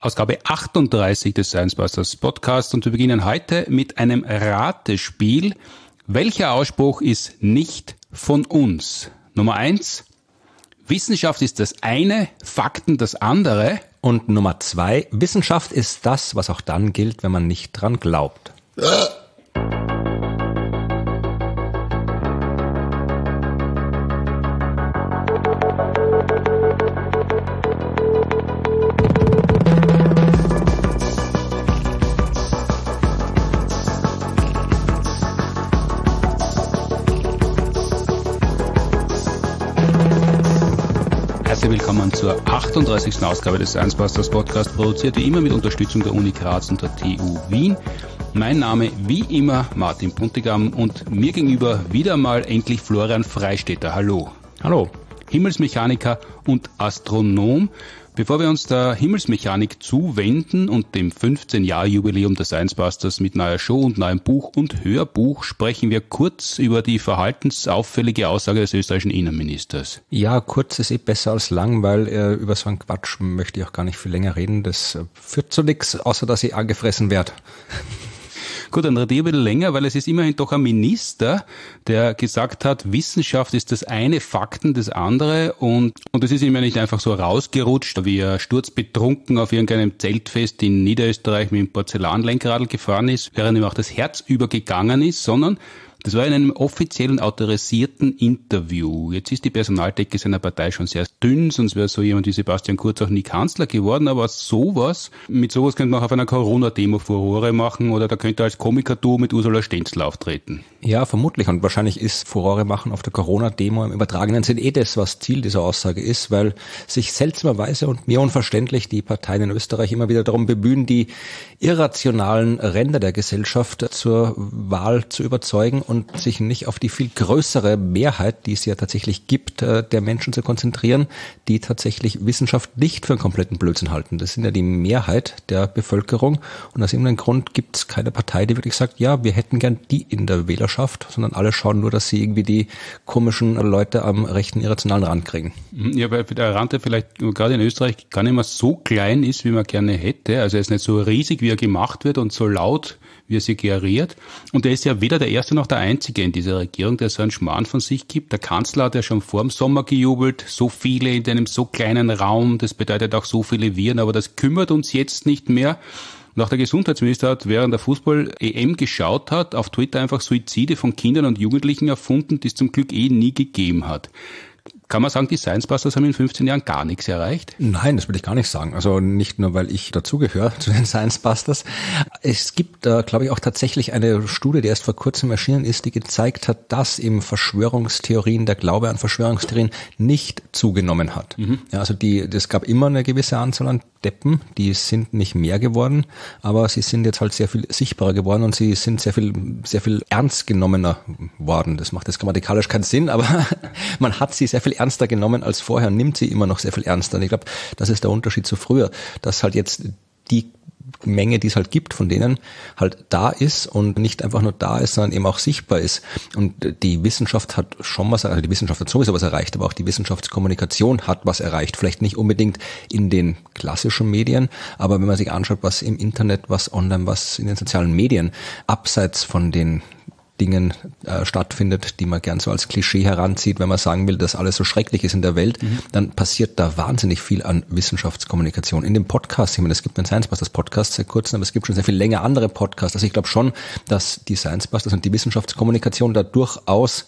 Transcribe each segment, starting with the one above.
Ausgabe 38 des Science Busters Podcast und wir beginnen heute mit einem Ratespiel. Welcher Ausspruch ist nicht von uns? Nummer 1, Wissenschaft ist das eine, Fakten das andere. Und Nummer 2, Wissenschaft ist das, was auch dann gilt, wenn man nicht dran glaubt. Herzlich willkommen zur 38. Ausgabe des Science Busters Podcast, produziert wie immer mit Unterstützung der Uni Graz und der TU Wien. Mein Name wie immer Martin Puntigam und mir gegenüber wieder mal endlich Florian Freistetter. Hallo. Hallo. Himmelsmechaniker und Astronom. Bevor wir uns der Himmelsmechanik zuwenden und dem 15-Jahr-Jubiläum der Science Busters mit neuer Show und neuem Buch und Hörbuch, sprechen wir kurz über die verhaltensauffällige Aussage des österreichischen Innenministers. Ja, kurz ist besser als lang, weil über so einen Quatsch möchte ich auch gar nicht viel länger reden. Das führt zu nichts, außer dass ich angefressen werde. Gut, dann rede ich ein bisschen länger, weil es ist immerhin doch ein Minister, der gesagt hat, Wissenschaft ist das eine, Fakten das andere und es ist ihm ja nicht einfach so rausgerutscht, wie er sturzbetrunken auf irgendeinem Zeltfest in Niederösterreich mit dem Porzellanlenkradl gefahren ist, während ihm auch das Herz übergegangen ist, sondern das war in einem offiziellen, autorisierten Interview. Jetzt ist die Personaldecke seiner Partei schon sehr dünn, sonst wäre so jemand wie Sebastian Kurz auch nie Kanzler geworden, aber mit sowas könnte man auch auf einer Corona-Demo Furore machen oder da könnte er als Komiker-Duo mit Ursula Stenzel auftreten. Ja, vermutlich. Und wahrscheinlich ist Furore machen auf der Corona-Demo im übertragenen Sinn das, was Ziel dieser Aussage ist, weil sich seltsamerweise und mir unverständlich die Parteien in Österreich immer wieder darum bemühen, die irrationalen Ränder der Gesellschaft zur Wahl zu überzeugen und sich nicht auf die viel größere Mehrheit, die es ja tatsächlich gibt, der Menschen zu konzentrieren, die tatsächlich Wissenschaft nicht für einen kompletten Blödsinn halten. Das sind ja die Mehrheit der Bevölkerung und aus irgendeinem Grund gibt es keine Partei, die wirklich sagt, ja, wir hätten gern die in der Wählerschaft, sondern alle schauen nur, dass sie irgendwie die komischen Leute am rechten irrationalen Rand kriegen. Ja, weil der Rand, der vielleicht gerade in Österreich gar nicht mehr so klein ist, wie man gerne hätte, also er ist nicht so riesig, wie er gemacht wird und so laut, wie er suggeriert. Und er ist ja weder der Erste noch der Einzige in dieser Regierung, der so einen Schmarrn von sich gibt. Der Kanzler hat ja schon vor dem Sommer gejubelt, so viele in einem so kleinen Raum, das bedeutet auch so viele Viren, aber das kümmert uns jetzt nicht mehr. Und auch der Gesundheitsminister hat, während der Fußball-EM geschaut hat, auf Twitter einfach Suizide von Kindern und Jugendlichen erfunden, die es zum Glück nie gegeben hat. Kann man sagen, die Science Busters haben in 15 Jahren gar nichts erreicht? Nein, das will ich gar nicht sagen. Also nicht nur, weil ich dazugehöre zu den Science Busters. Es gibt, glaube ich, auch tatsächlich eine Studie, die erst vor kurzem erschienen ist, die gezeigt hat, dass eben Verschwörungstheorien, der Glaube an Verschwörungstheorien nicht zugenommen hat. Ja, also es gab immer eine gewisse Anzahl an Deppen, die sind nicht mehr geworden, aber sie sind jetzt halt sehr viel sichtbarer geworden und sie sind sehr viel ernst genommener worden. Das macht jetzt grammatikalisch keinen Sinn, aber man hat sie sehr viel ernster genommen als vorher, nimmt sie immer noch sehr viel ernster. Und ich glaube, das ist der Unterschied zu früher, dass halt jetzt die Menge, die es halt gibt, von denen halt da ist und nicht einfach nur da ist, sondern eben auch sichtbar ist. Und die Wissenschaft hat schon was, also die Wissenschaft hat sowieso was erreicht, aber auch die Wissenschaftskommunikation hat was erreicht. Vielleicht nicht unbedingt in den klassischen Medien, aber wenn man sich anschaut, was im Internet, was online, was in den sozialen Medien abseits von den Dingen stattfindet, die man gern so als Klischee heranzieht, wenn man sagen will, dass alles so schrecklich ist in der Welt, dann passiert da wahnsinnig viel an Wissenschaftskommunikation. In dem Podcast, ich meine, es gibt einen Science Busters Podcast seit kurzem, aber es gibt schon sehr viel länger andere Podcasts. Also ich glaube schon, dass die Science Busters und die Wissenschaftskommunikation da durchaus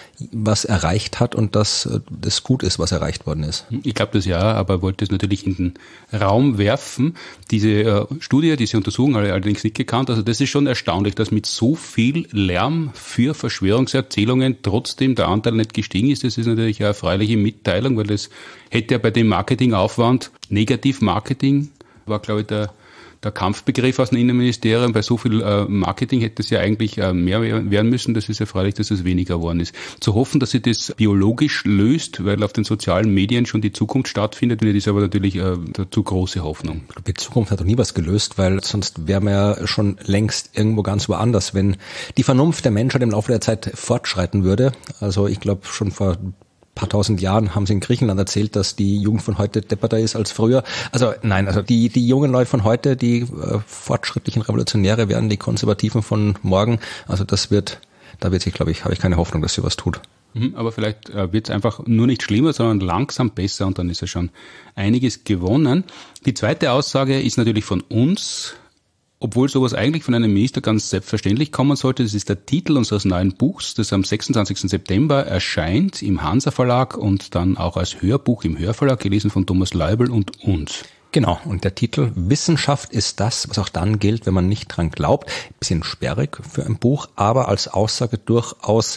was erreicht hat und dass das gut ist, was erreicht worden ist. Ich glaube das ja, aber wollte es natürlich in den Raum werfen. Diese Studie, diese Untersuchung habe ich allerdings nicht gekannt. Also das ist schon erstaunlich, dass mit so viel Lärm für Verschwörungserzählungen trotzdem der Anteil nicht gestiegen ist. Das ist natürlich eine erfreuliche Mitteilung, weil das hätte ja bei dem Marketingaufwand, Negativ-Marketing war, glaube ich, der Kampfbegriff aus dem Innenministerium. Bei so viel Marketing hätte es ja eigentlich mehr werden müssen. Das ist erfreulich, dass es weniger geworden ist. Zu hoffen, dass sich das biologisch löst, weil auf den sozialen Medien schon die Zukunft stattfindet, das ist aber natürlich eine zu große Hoffnung. Die Zukunft hat doch nie was gelöst, weil sonst wären wir ja schon längst irgendwo ganz woanders, wenn die Vernunft der Menschheit im Laufe der Zeit fortschreiten würde. Also ich glaube schon vor paar tausend Jahren haben sie in Griechenland erzählt, dass die Jugend von heute depperter ist als früher. Also nein, also die jungen Leute von heute, die fortschrittlichen Revolutionäre werden die Konservativen von morgen. Also da wird sich, glaube ich, habe ich keine Hoffnung, dass sie was tut. Aber vielleicht wird es einfach nur nicht schlimmer, sondern langsam besser und dann ist ja schon einiges gewonnen. Die zweite Aussage ist natürlich von uns, obwohl sowas eigentlich von einem Minister ganz selbstverständlich kommen sollte. Das ist der Titel unseres neuen Buchs, das am 26. September erscheint im Hansa Verlag und dann auch als Hörbuch im Hörverlag, gelesen von Thomas Leubel und uns. Genau, und der Titel Wissenschaft ist das, was auch dann gilt, wenn man nicht dran glaubt. Ein bisschen sperrig für ein Buch, aber als Aussage durchaus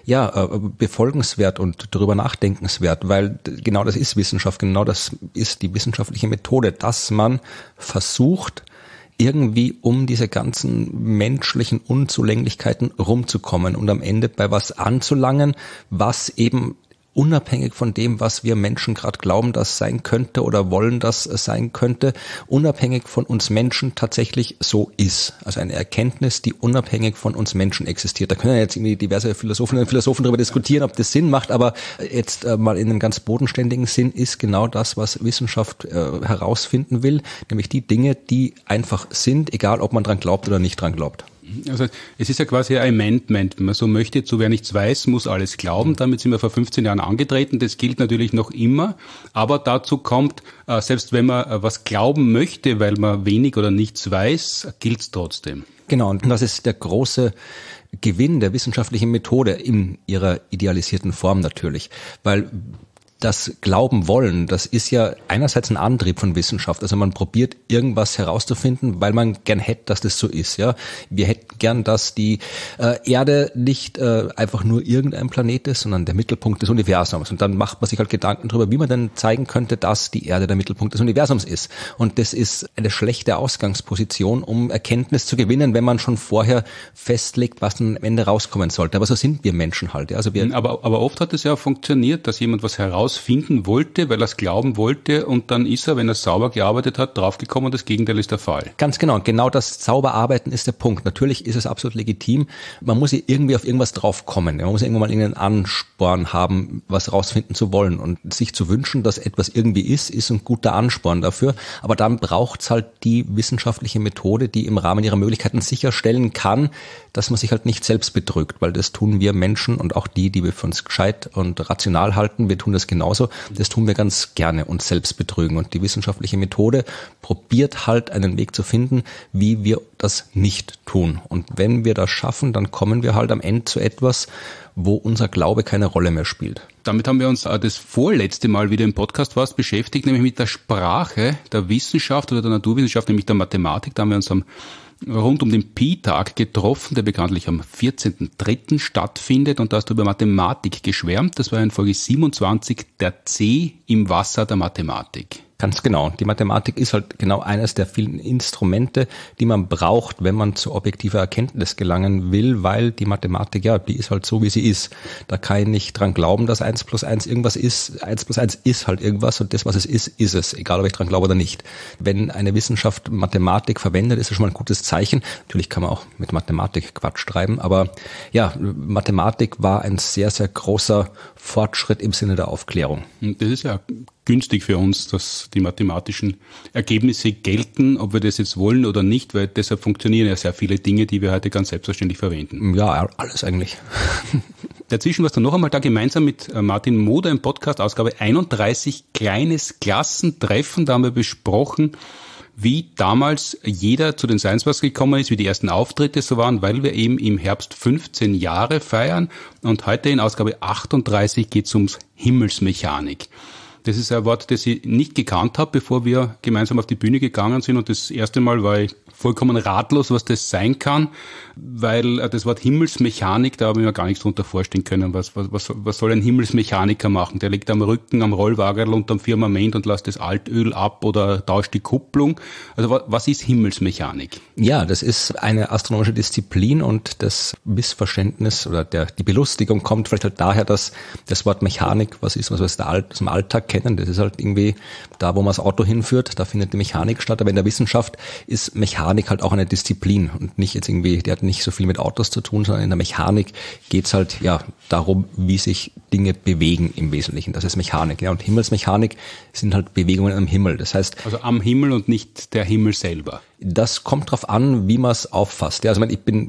befolgenswert und darüber nachdenkenswert, weil genau das ist Wissenschaft, genau das ist die wissenschaftliche Methode, dass man versucht, irgendwie um diese ganzen menschlichen Unzulänglichkeiten rumzukommen und am Ende bei was anzulangen, was eben unabhängig von dem, was wir Menschen gerade glauben, das sein könnte oder wollen, das sein könnte, unabhängig von uns Menschen tatsächlich so ist. Also eine Erkenntnis, die unabhängig von uns Menschen existiert. Da können ja jetzt irgendwie diverse Philosophinnen und Philosophen darüber diskutieren, ob das Sinn macht, aber jetzt mal in einem ganz bodenständigen Sinn ist genau das, was Wissenschaft herausfinden will, nämlich die Dinge, die einfach sind, egal ob man dran glaubt oder nicht dran glaubt. Also es ist ja quasi ein Amendment, wenn man so möchte, zu wer nichts weiß, muss alles glauben. Damit sind wir vor 15 Jahren angetreten. Das gilt natürlich noch immer, aber dazu kommt, selbst wenn man was glauben möchte, weil man wenig oder nichts weiß, gilt es trotzdem. Genau, und das ist der große Gewinn der wissenschaftlichen Methode in ihrer idealisierten Form natürlich, weil das Glauben wollen, das ist ja einerseits ein Antrieb von Wissenschaft. Also man probiert irgendwas herauszufinden, weil man gern hätte, dass das so ist. Ja, wir hätten gern, dass die Erde nicht einfach nur irgendein Planet ist, sondern der Mittelpunkt des Universums. Und dann macht man sich halt Gedanken darüber, wie man denn zeigen könnte, dass die Erde der Mittelpunkt des Universums ist. Und das ist eine schlechte Ausgangsposition, um Erkenntnis zu gewinnen, wenn man schon vorher festlegt, was dann am Ende rauskommen sollte. Aber so sind wir Menschen halt. Ja? Also aber oft hat es ja funktioniert, dass jemand was herausfinden wollte, weil er es glauben wollte und dann ist er, wenn er sauber gearbeitet hat, draufgekommen, das Gegenteil ist der Fall. Ganz genau. Und genau das sauber arbeiten ist der Punkt. Natürlich ist es absolut legitim. Man muss irgendwie auf irgendwas draufkommen. Man muss irgendwann mal irgendeinen Ansporn haben, was rausfinden zu wollen. Und sich zu wünschen, dass etwas irgendwie ist ein guter Ansporn dafür. Aber dann braucht's halt die wissenschaftliche Methode, die im Rahmen ihrer Möglichkeiten sicherstellen kann, dass man sich halt nicht selbst betrügt. Weil das tun wir Menschen und auch die wir für uns gescheit und rational halten, wir tun das genauso. Das tun wir ganz gerne, uns selbst betrügen. Und die wissenschaftliche Methode probiert halt einen Weg zu finden, wie wir das nicht tun. Und wenn wir das schaffen, dann kommen wir halt am Ende zu etwas, wo unser Glaube keine Rolle mehr spielt. Damit haben wir uns das vorletzte Mal wieder im Podcast fast beschäftigt, nämlich mit der Sprache der Wissenschaft oder der Naturwissenschaft, nämlich der Mathematik. Da haben wir uns rund um den Pi-Tag getroffen, der bekanntlich am 14.03. stattfindet und da hast du über Mathematik geschwärmt. Das war in Folge 27, der C im Wasser der Mathematik. Ganz genau. Die Mathematik ist halt genau eines der vielen Instrumente, die man braucht, wenn man zu objektiver Erkenntnis gelangen will, weil die Mathematik, ja, die ist halt so, wie sie ist. Da kann ich nicht dran glauben, dass 1 plus 1 irgendwas ist. 1 plus 1 ist halt irgendwas und das, was es ist, ist es, egal ob ich dran glaube oder nicht. Wenn eine Wissenschaft Mathematik verwendet, ist das schon mal ein gutes Zeichen. Natürlich kann man auch mit Mathematik Quatsch schreiben, aber ja, Mathematik war ein sehr, sehr großer Fortschritt im Sinne der Aufklärung. Das ist ja günstig für uns, dass die mathematischen Ergebnisse gelten, ob wir das jetzt wollen oder nicht, weil deshalb funktionieren ja sehr viele Dinge, die wir heute ganz selbstverständlich verwenden. Ja, alles eigentlich. Dazwischen warst du noch einmal da gemeinsam mit Martin Moder im Podcast Ausgabe 31 kleines Klassentreffen. Da haben wir besprochen, wie damals jeder zu den Science Bars gekommen ist, wie die ersten Auftritte so waren, weil wir eben im Herbst 15 Jahre feiern. Und heute in Ausgabe 38 geht es ums Himmelsmechanik. Das ist ein Wort, das ich nicht gekannt habe, bevor wir gemeinsam auf die Bühne gegangen sind. Und das erste Mal war ich vollkommen ratlos, was das sein kann, weil das Wort Himmelsmechanik, da habe ich mir gar nichts drunter vorstellen können. Was soll ein Himmelsmechaniker machen? Der liegt am Rücken, am Rollwagen unterm Firmament und lässt das Altöl ab oder tauscht die Kupplung. Also was ist Himmelsmechanik? Ja, das ist eine astronomische Disziplin und das Missverständnis oder die Belustigung kommt vielleicht halt daher, dass das Wort Mechanik was ist, was wir aus dem Alltag kennen. Das ist halt irgendwie da, wo man das Auto hinführt, da findet die Mechanik statt. Aber in der Wissenschaft ist Mechanik halt auch eine Disziplin und nicht jetzt irgendwie, die hat nicht so viel mit Autos zu tun, sondern in der Mechanik geht's halt darum, wie sich Dinge bewegen im Wesentlichen. Das ist Mechanik. Ja, und Himmelsmechanik sind halt Bewegungen am Himmel. Das heißt, also am Himmel und nicht der Himmel selber. Das kommt drauf an, wie man es auffasst. Ja, also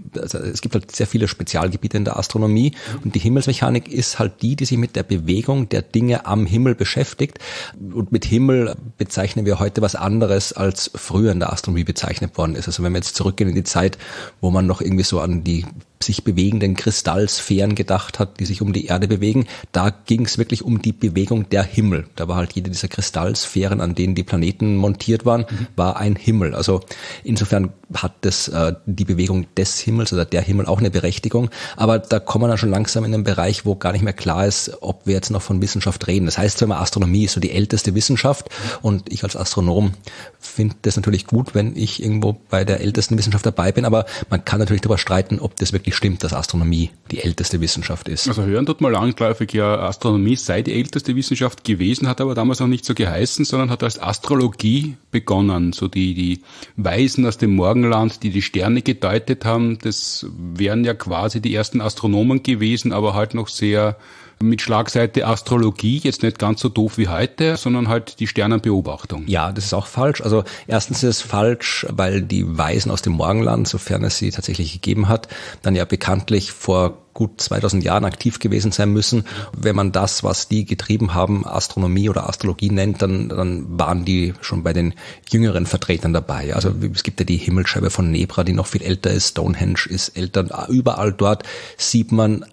es gibt halt sehr viele Spezialgebiete in der Astronomie und die Himmelsmechanik ist halt die sich mit der Bewegung der Dinge am Himmel beschäftigt. Und mit Himmel bezeichnen wir heute was anderes, als früher in der Astronomie bezeichnet worden ist. Also wenn wir jetzt zurückgehen in die Zeit, wo man noch irgendwie so an die sich bewegenden Kristallsphären gedacht hat, die sich um die Erde bewegen, da ging es wirklich um die Bewegung der Himmel. Da war halt jede dieser Kristallsphären, an denen die Planeten montiert waren, war ein Himmel. Also insofern hat das die Bewegung des Himmels oder der Himmel auch eine Berechtigung. Aber da kommen wir dann schon langsam in einen Bereich, wo gar nicht mehr klar ist, ob wir jetzt noch von Wissenschaft reden. Das heißt zwar immer, Astronomie ist so die älteste Wissenschaft und ich als Astronom finde das natürlich gut, wenn ich irgendwo bei der ältesten Wissenschaft dabei bin, aber man kann natürlich darüber streiten, ob das wirklich stimmt, dass Astronomie die älteste Wissenschaft ist. Also hören tut mal langläufig, ja, Astronomie sei die älteste Wissenschaft gewesen, hat aber damals noch nicht so geheißen, sondern hat als Astrologie begonnen. So die Weisen aus dem Morgenland, die Sterne gedeutet haben, das wären ja quasi die ersten Astronomen gewesen, aber halt noch sehr mit Schlagseite Astrologie, jetzt nicht ganz so doof wie heute, sondern halt die Sternenbeobachtung. Ja, das ist auch falsch. Also erstens ist es falsch, weil die Weisen aus dem Morgenland, sofern es sie tatsächlich gegeben hat, dann ja bekanntlich vor gut 2000 Jahren aktiv gewesen sein müssen. Wenn man das, was die getrieben haben, Astronomie oder Astrologie nennt, dann waren die schon bei den jüngeren Vertretern dabei. Also es gibt ja die Himmelsscheibe von Nebra, die noch viel älter ist. Stonehenge ist älter. Überall dort sieht man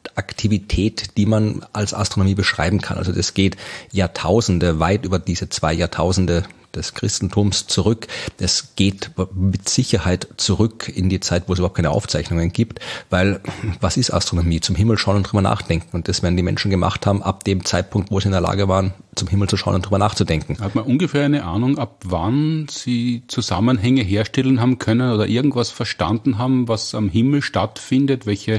Aktivität, die man als Astronomie beschreiben kann. Also das geht Jahrtausende, weit über diese 2 Jahrtausende des Christentums zurück. Das geht mit Sicherheit zurück in die Zeit, wo es überhaupt keine Aufzeichnungen gibt, weil was ist Astronomie? Zum Himmel schauen und drüber nachdenken. Und das werden die Menschen gemacht haben, ab dem Zeitpunkt, wo sie in der Lage waren, zum Himmel zu schauen und drüber nachzudenken. Hat man ungefähr eine Ahnung, ab wann sie Zusammenhänge herstellen haben können oder irgendwas verstanden haben, was am Himmel stattfindet, welche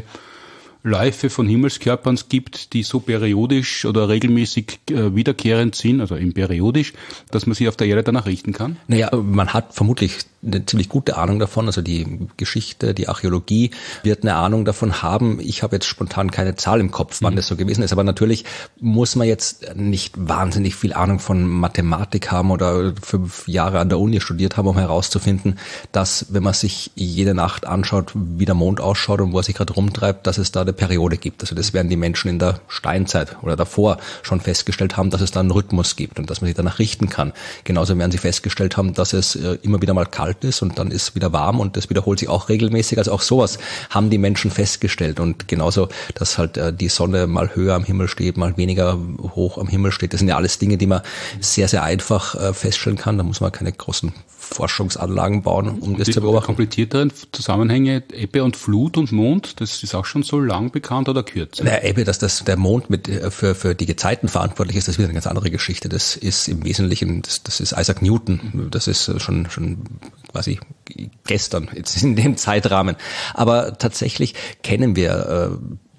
Läufe von Himmelskörpern es gibt, die so periodisch oder regelmäßig wiederkehrend sind, also im periodisch, dass man sich auf der Erde danach richten kann? Naja, man hat vermutlich eine ziemlich gute Ahnung davon, also die Geschichte, die Archäologie wird eine Ahnung davon haben. Ich habe jetzt spontan keine Zahl im Kopf, wann das so gewesen ist, aber natürlich muss man jetzt nicht wahnsinnig viel Ahnung von Mathematik haben oder 5 Jahre an der Uni studiert haben, um herauszufinden, dass, wenn man sich jede Nacht anschaut, wie der Mond ausschaut und wo er sich gerade rumtreibt, dass es da eine Periode gibt. Also das werden die Menschen in der Steinzeit oder davor schon festgestellt haben, dass es da einen Rhythmus gibt und dass man sich danach richten kann. Genauso werden sie festgestellt haben, dass es immer wieder mal kalt ist und dann ist wieder warm und das wiederholt sich auch regelmäßig. Also auch sowas haben die Menschen festgestellt und genauso, dass halt die Sonne mal höher am Himmel steht, mal weniger hoch am Himmel steht. Das sind ja alles Dinge, die man sehr, sehr einfach feststellen kann. Da muss man keine großen Forschungsanlagen bauen, um das zu beobachten. Komplizierteren Zusammenhänge, Ebbe und Flut und Mond, das ist auch schon so lang bekannt oder kürzer? Der Ebbe, dass der Mond für die Gezeiten verantwortlich ist, das ist wieder eine ganz andere Geschichte. Das ist im Wesentlichen, das ist Isaac Newton. Das ist schon quasi gestern, jetzt in dem Zeitrahmen. Aber tatsächlich kennen wir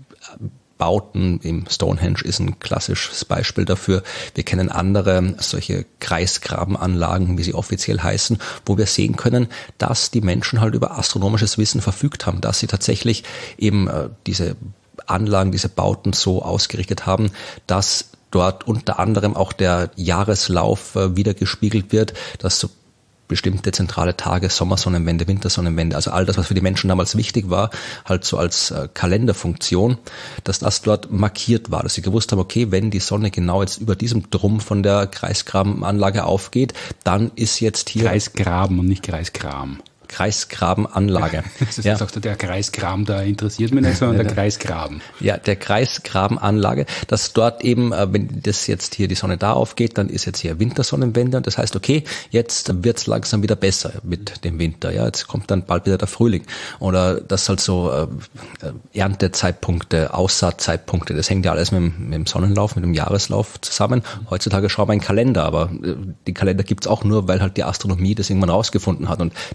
Bauten, im Stonehenge ist ein klassisches Beispiel dafür. Wir kennen andere solche Kreisgrabenanlagen, wie sie offiziell heißen, wo wir sehen können, dass die Menschen halt über astronomisches Wissen verfügt haben, dass sie tatsächlich eben diese Anlagen, diese Bauten so ausgerichtet haben, dass dort unter anderem auch der Jahreslauf wiedergespiegelt wird, dass so bestimmte zentrale Tage, Sommersonnenwende, Wintersonnenwende, also all das, was für die Menschen damals wichtig war, halt so als Kalenderfunktion, dass das dort markiert war, dass sie gewusst haben, okay, wenn die Sonne genau jetzt über diesem Drum von der Kreisgrabenanlage aufgeht, dann ist jetzt hier... Kreisgraben und nicht Kreisgram. Kreisgrabenanlage. Das ist auch der Kreisgraben, da interessiert mich nicht, sondern der Kreisgraben. Ja, der Kreisgrabenanlage, dass dort eben, wenn das jetzt hier die Sonne da aufgeht, dann ist jetzt hier Wintersonnenwende und das heißt, okay, jetzt wird's langsam wieder besser mit dem Winter. Ja, jetzt kommt dann bald wieder der Frühling. Oder das halt so Erntezeitpunkte, Aussaatzeitpunkte, das hängt ja alles mit dem Sonnenlauf, mit dem Jahreslauf zusammen. Heutzutage schauen wir einen Kalender, aber die Kalender gibt's auch nur, weil halt die Astronomie das irgendwann rausgefunden hat und das haben die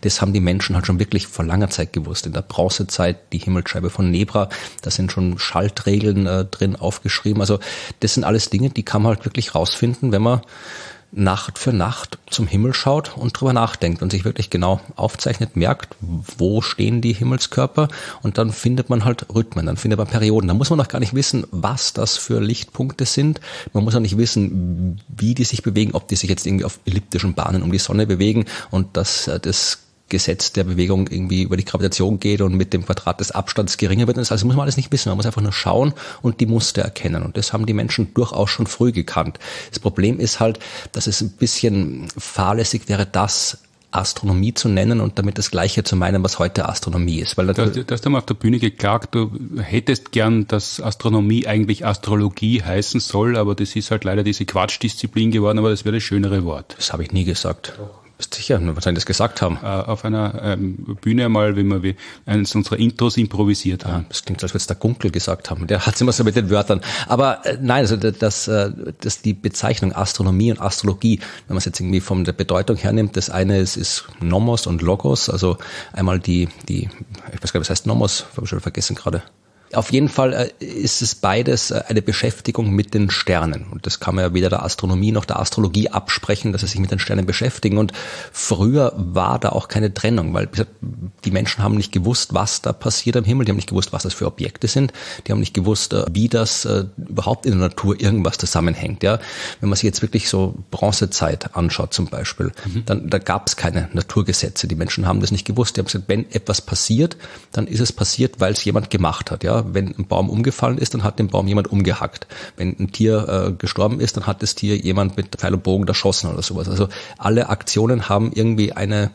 Menschen halt schon wirklich vor langer Zeit gewusst. In der Bronzezeit, die Himmelsscheibe von Nebra, da sind schon Schaltregeln drin aufgeschrieben. Also das sind alles Dinge, die kann man halt wirklich rausfinden, wenn man Nacht für Nacht zum Himmel schaut und drüber nachdenkt und sich wirklich genau aufzeichnet, merkt, wo stehen die Himmelskörper, und dann findet man halt Rhythmen, dann findet man Perioden. Da muss man noch gar nicht wissen, was das für Lichtpunkte sind. Man muss auch nicht wissen, wie die sich bewegen, ob die sich jetzt irgendwie auf elliptischen Bahnen um die Sonne bewegen und dass das Gesetz der Bewegung irgendwie über die Gravitation geht und mit dem Quadrat des Abstands geringer wird. Also muss man alles nicht wissen. Man muss einfach nur schauen und die Muster erkennen. Und das haben die Menschen durchaus schon früh gekannt. Das Problem ist halt, dass es ein bisschen fahrlässig wäre, das Astronomie zu nennen und damit das Gleiche zu meinen, was heute Astronomie ist. Weil du hast einmal auf der Bühne geklagt, du hättest gern, dass Astronomie eigentlich Astrologie heißen soll, aber das ist halt leider diese Quatschdisziplin geworden, aber das wäre das schönere Wort. Das habe ich nie gesagt. Doch. Bist sicher, was soll ich das gesagt haben? Auf einer Bühne einmal, wenn wir eines unserer Intros improvisiert haben. Das klingt so, als würde es der Gunkel gesagt haben. Der hat es immer so mit den Wörtern. Aber nein, also dass die Bezeichnung Astronomie und Astrologie, wenn man es jetzt irgendwie von der Bedeutung hernimmt, das eine ist Nomos und Logos, also einmal die ich weiß gar nicht, was heißt Nomos, habe ich schon vergessen gerade. Auf jeden Fall ist es beides eine Beschäftigung mit den Sternen. Und das kann man ja weder der Astronomie noch der Astrologie absprechen, dass sie sich mit den Sternen beschäftigen. Und früher war da auch keine Trennung, weil die Menschen haben nicht gewusst, was da passiert am Himmel. Die haben nicht gewusst, was das für Objekte sind. Die haben nicht gewusst, wie das überhaupt in der Natur irgendwas zusammenhängt. Ja, wenn man sich jetzt wirklich so Bronzezeit anschaut zum Beispiel, dann da gab es keine Naturgesetze. Die Menschen haben das nicht gewusst. Die haben gesagt, wenn etwas passiert, dann ist es passiert, weil es jemand gemacht hat. Ja, wenn ein Baum umgefallen ist, dann hat den Baum jemand umgehackt. Wenn ein Tier gestorben ist, dann hat das Tier jemand mit Pfeil und Bogen erschossen oder sowas. Also alle Aktionen haben irgendwie ein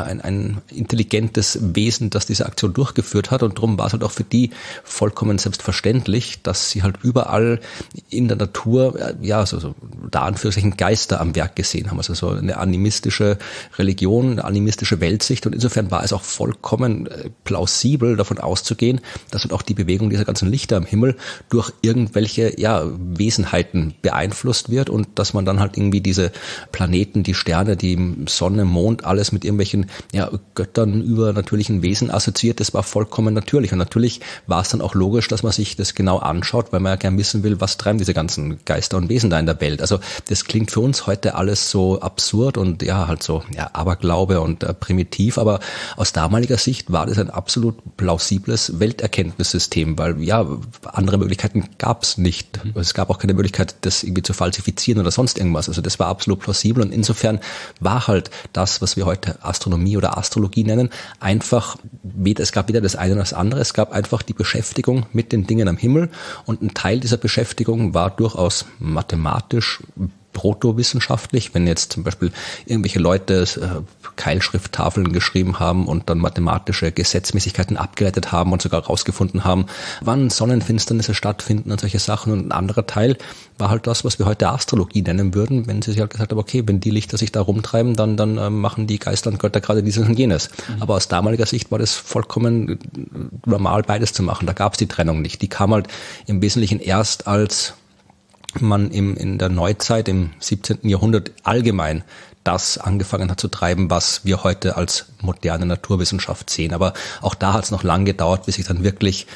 intelligentes Wesen, das diese Aktion durchgeführt hat, und darum war es halt auch für die vollkommen selbstverständlich, dass sie halt überall in der Natur so da Anführungszeichen Geister am Werk gesehen haben. Also so eine animistische Religion, eine animistische Weltsicht, und insofern war es auch vollkommen plausibel davon auszugehen, dass halt auch die Bewegung dieser ganzen Lichter am Himmel durch irgendwelche Wesenheiten beeinflusst wird, und dass man dann halt irgendwie diese Planeten, die Sterne, die Sonne, Mond, alles mit irgendwelchen Göttern, übernatürlichen Wesen assoziiert. Das war vollkommen natürlich, und natürlich war es dann auch logisch, dass man sich das genau anschaut, weil man ja gern wissen will, was treiben diese ganzen Geister und Wesen da in der Welt. Also das klingt für uns heute alles so absurd und Aberglaube und primitiv, aber aus damaliger Sicht war das ein absolut plausibles Welterkenntnissystem, weil andere Möglichkeiten gab es nicht. Es gab auch keine Möglichkeit, das irgendwie zu falsifizieren oder sonst irgendwas. Also das war absolut plausibel, und insofern war halt das, was wir heute Astronomie oder Astrologie nennen, einfach, es gab weder das eine noch das andere, es gab einfach die Beschäftigung mit den Dingen am Himmel, und ein Teil dieser Beschäftigung war durchaus mathematisch, protowissenschaftlich, wenn jetzt zum Beispiel irgendwelche Leute Keilschrifttafeln geschrieben haben und dann mathematische Gesetzmäßigkeiten abgeleitet haben und sogar herausgefunden haben, wann Sonnenfinsternisse stattfinden und solche Sachen. Und ein anderer Teil war halt das, was wir heute Astrologie nennen würden, wenn sie sich halt gesagt haben, okay, wenn die Lichter sich da rumtreiben, dann machen die Geister und Götter gerade dieses und jenes. Aber aus damaliger Sicht war das vollkommen normal, beides zu machen. Da gab es die Trennung nicht. Die kam halt im Wesentlichen erst, als man in der Neuzeit, im 17. Jahrhundert allgemein das angefangen hat zu treiben, was wir heute als moderne Naturwissenschaft sehen. Aber auch da hat es noch lange gedauert, bis sich dann wirklich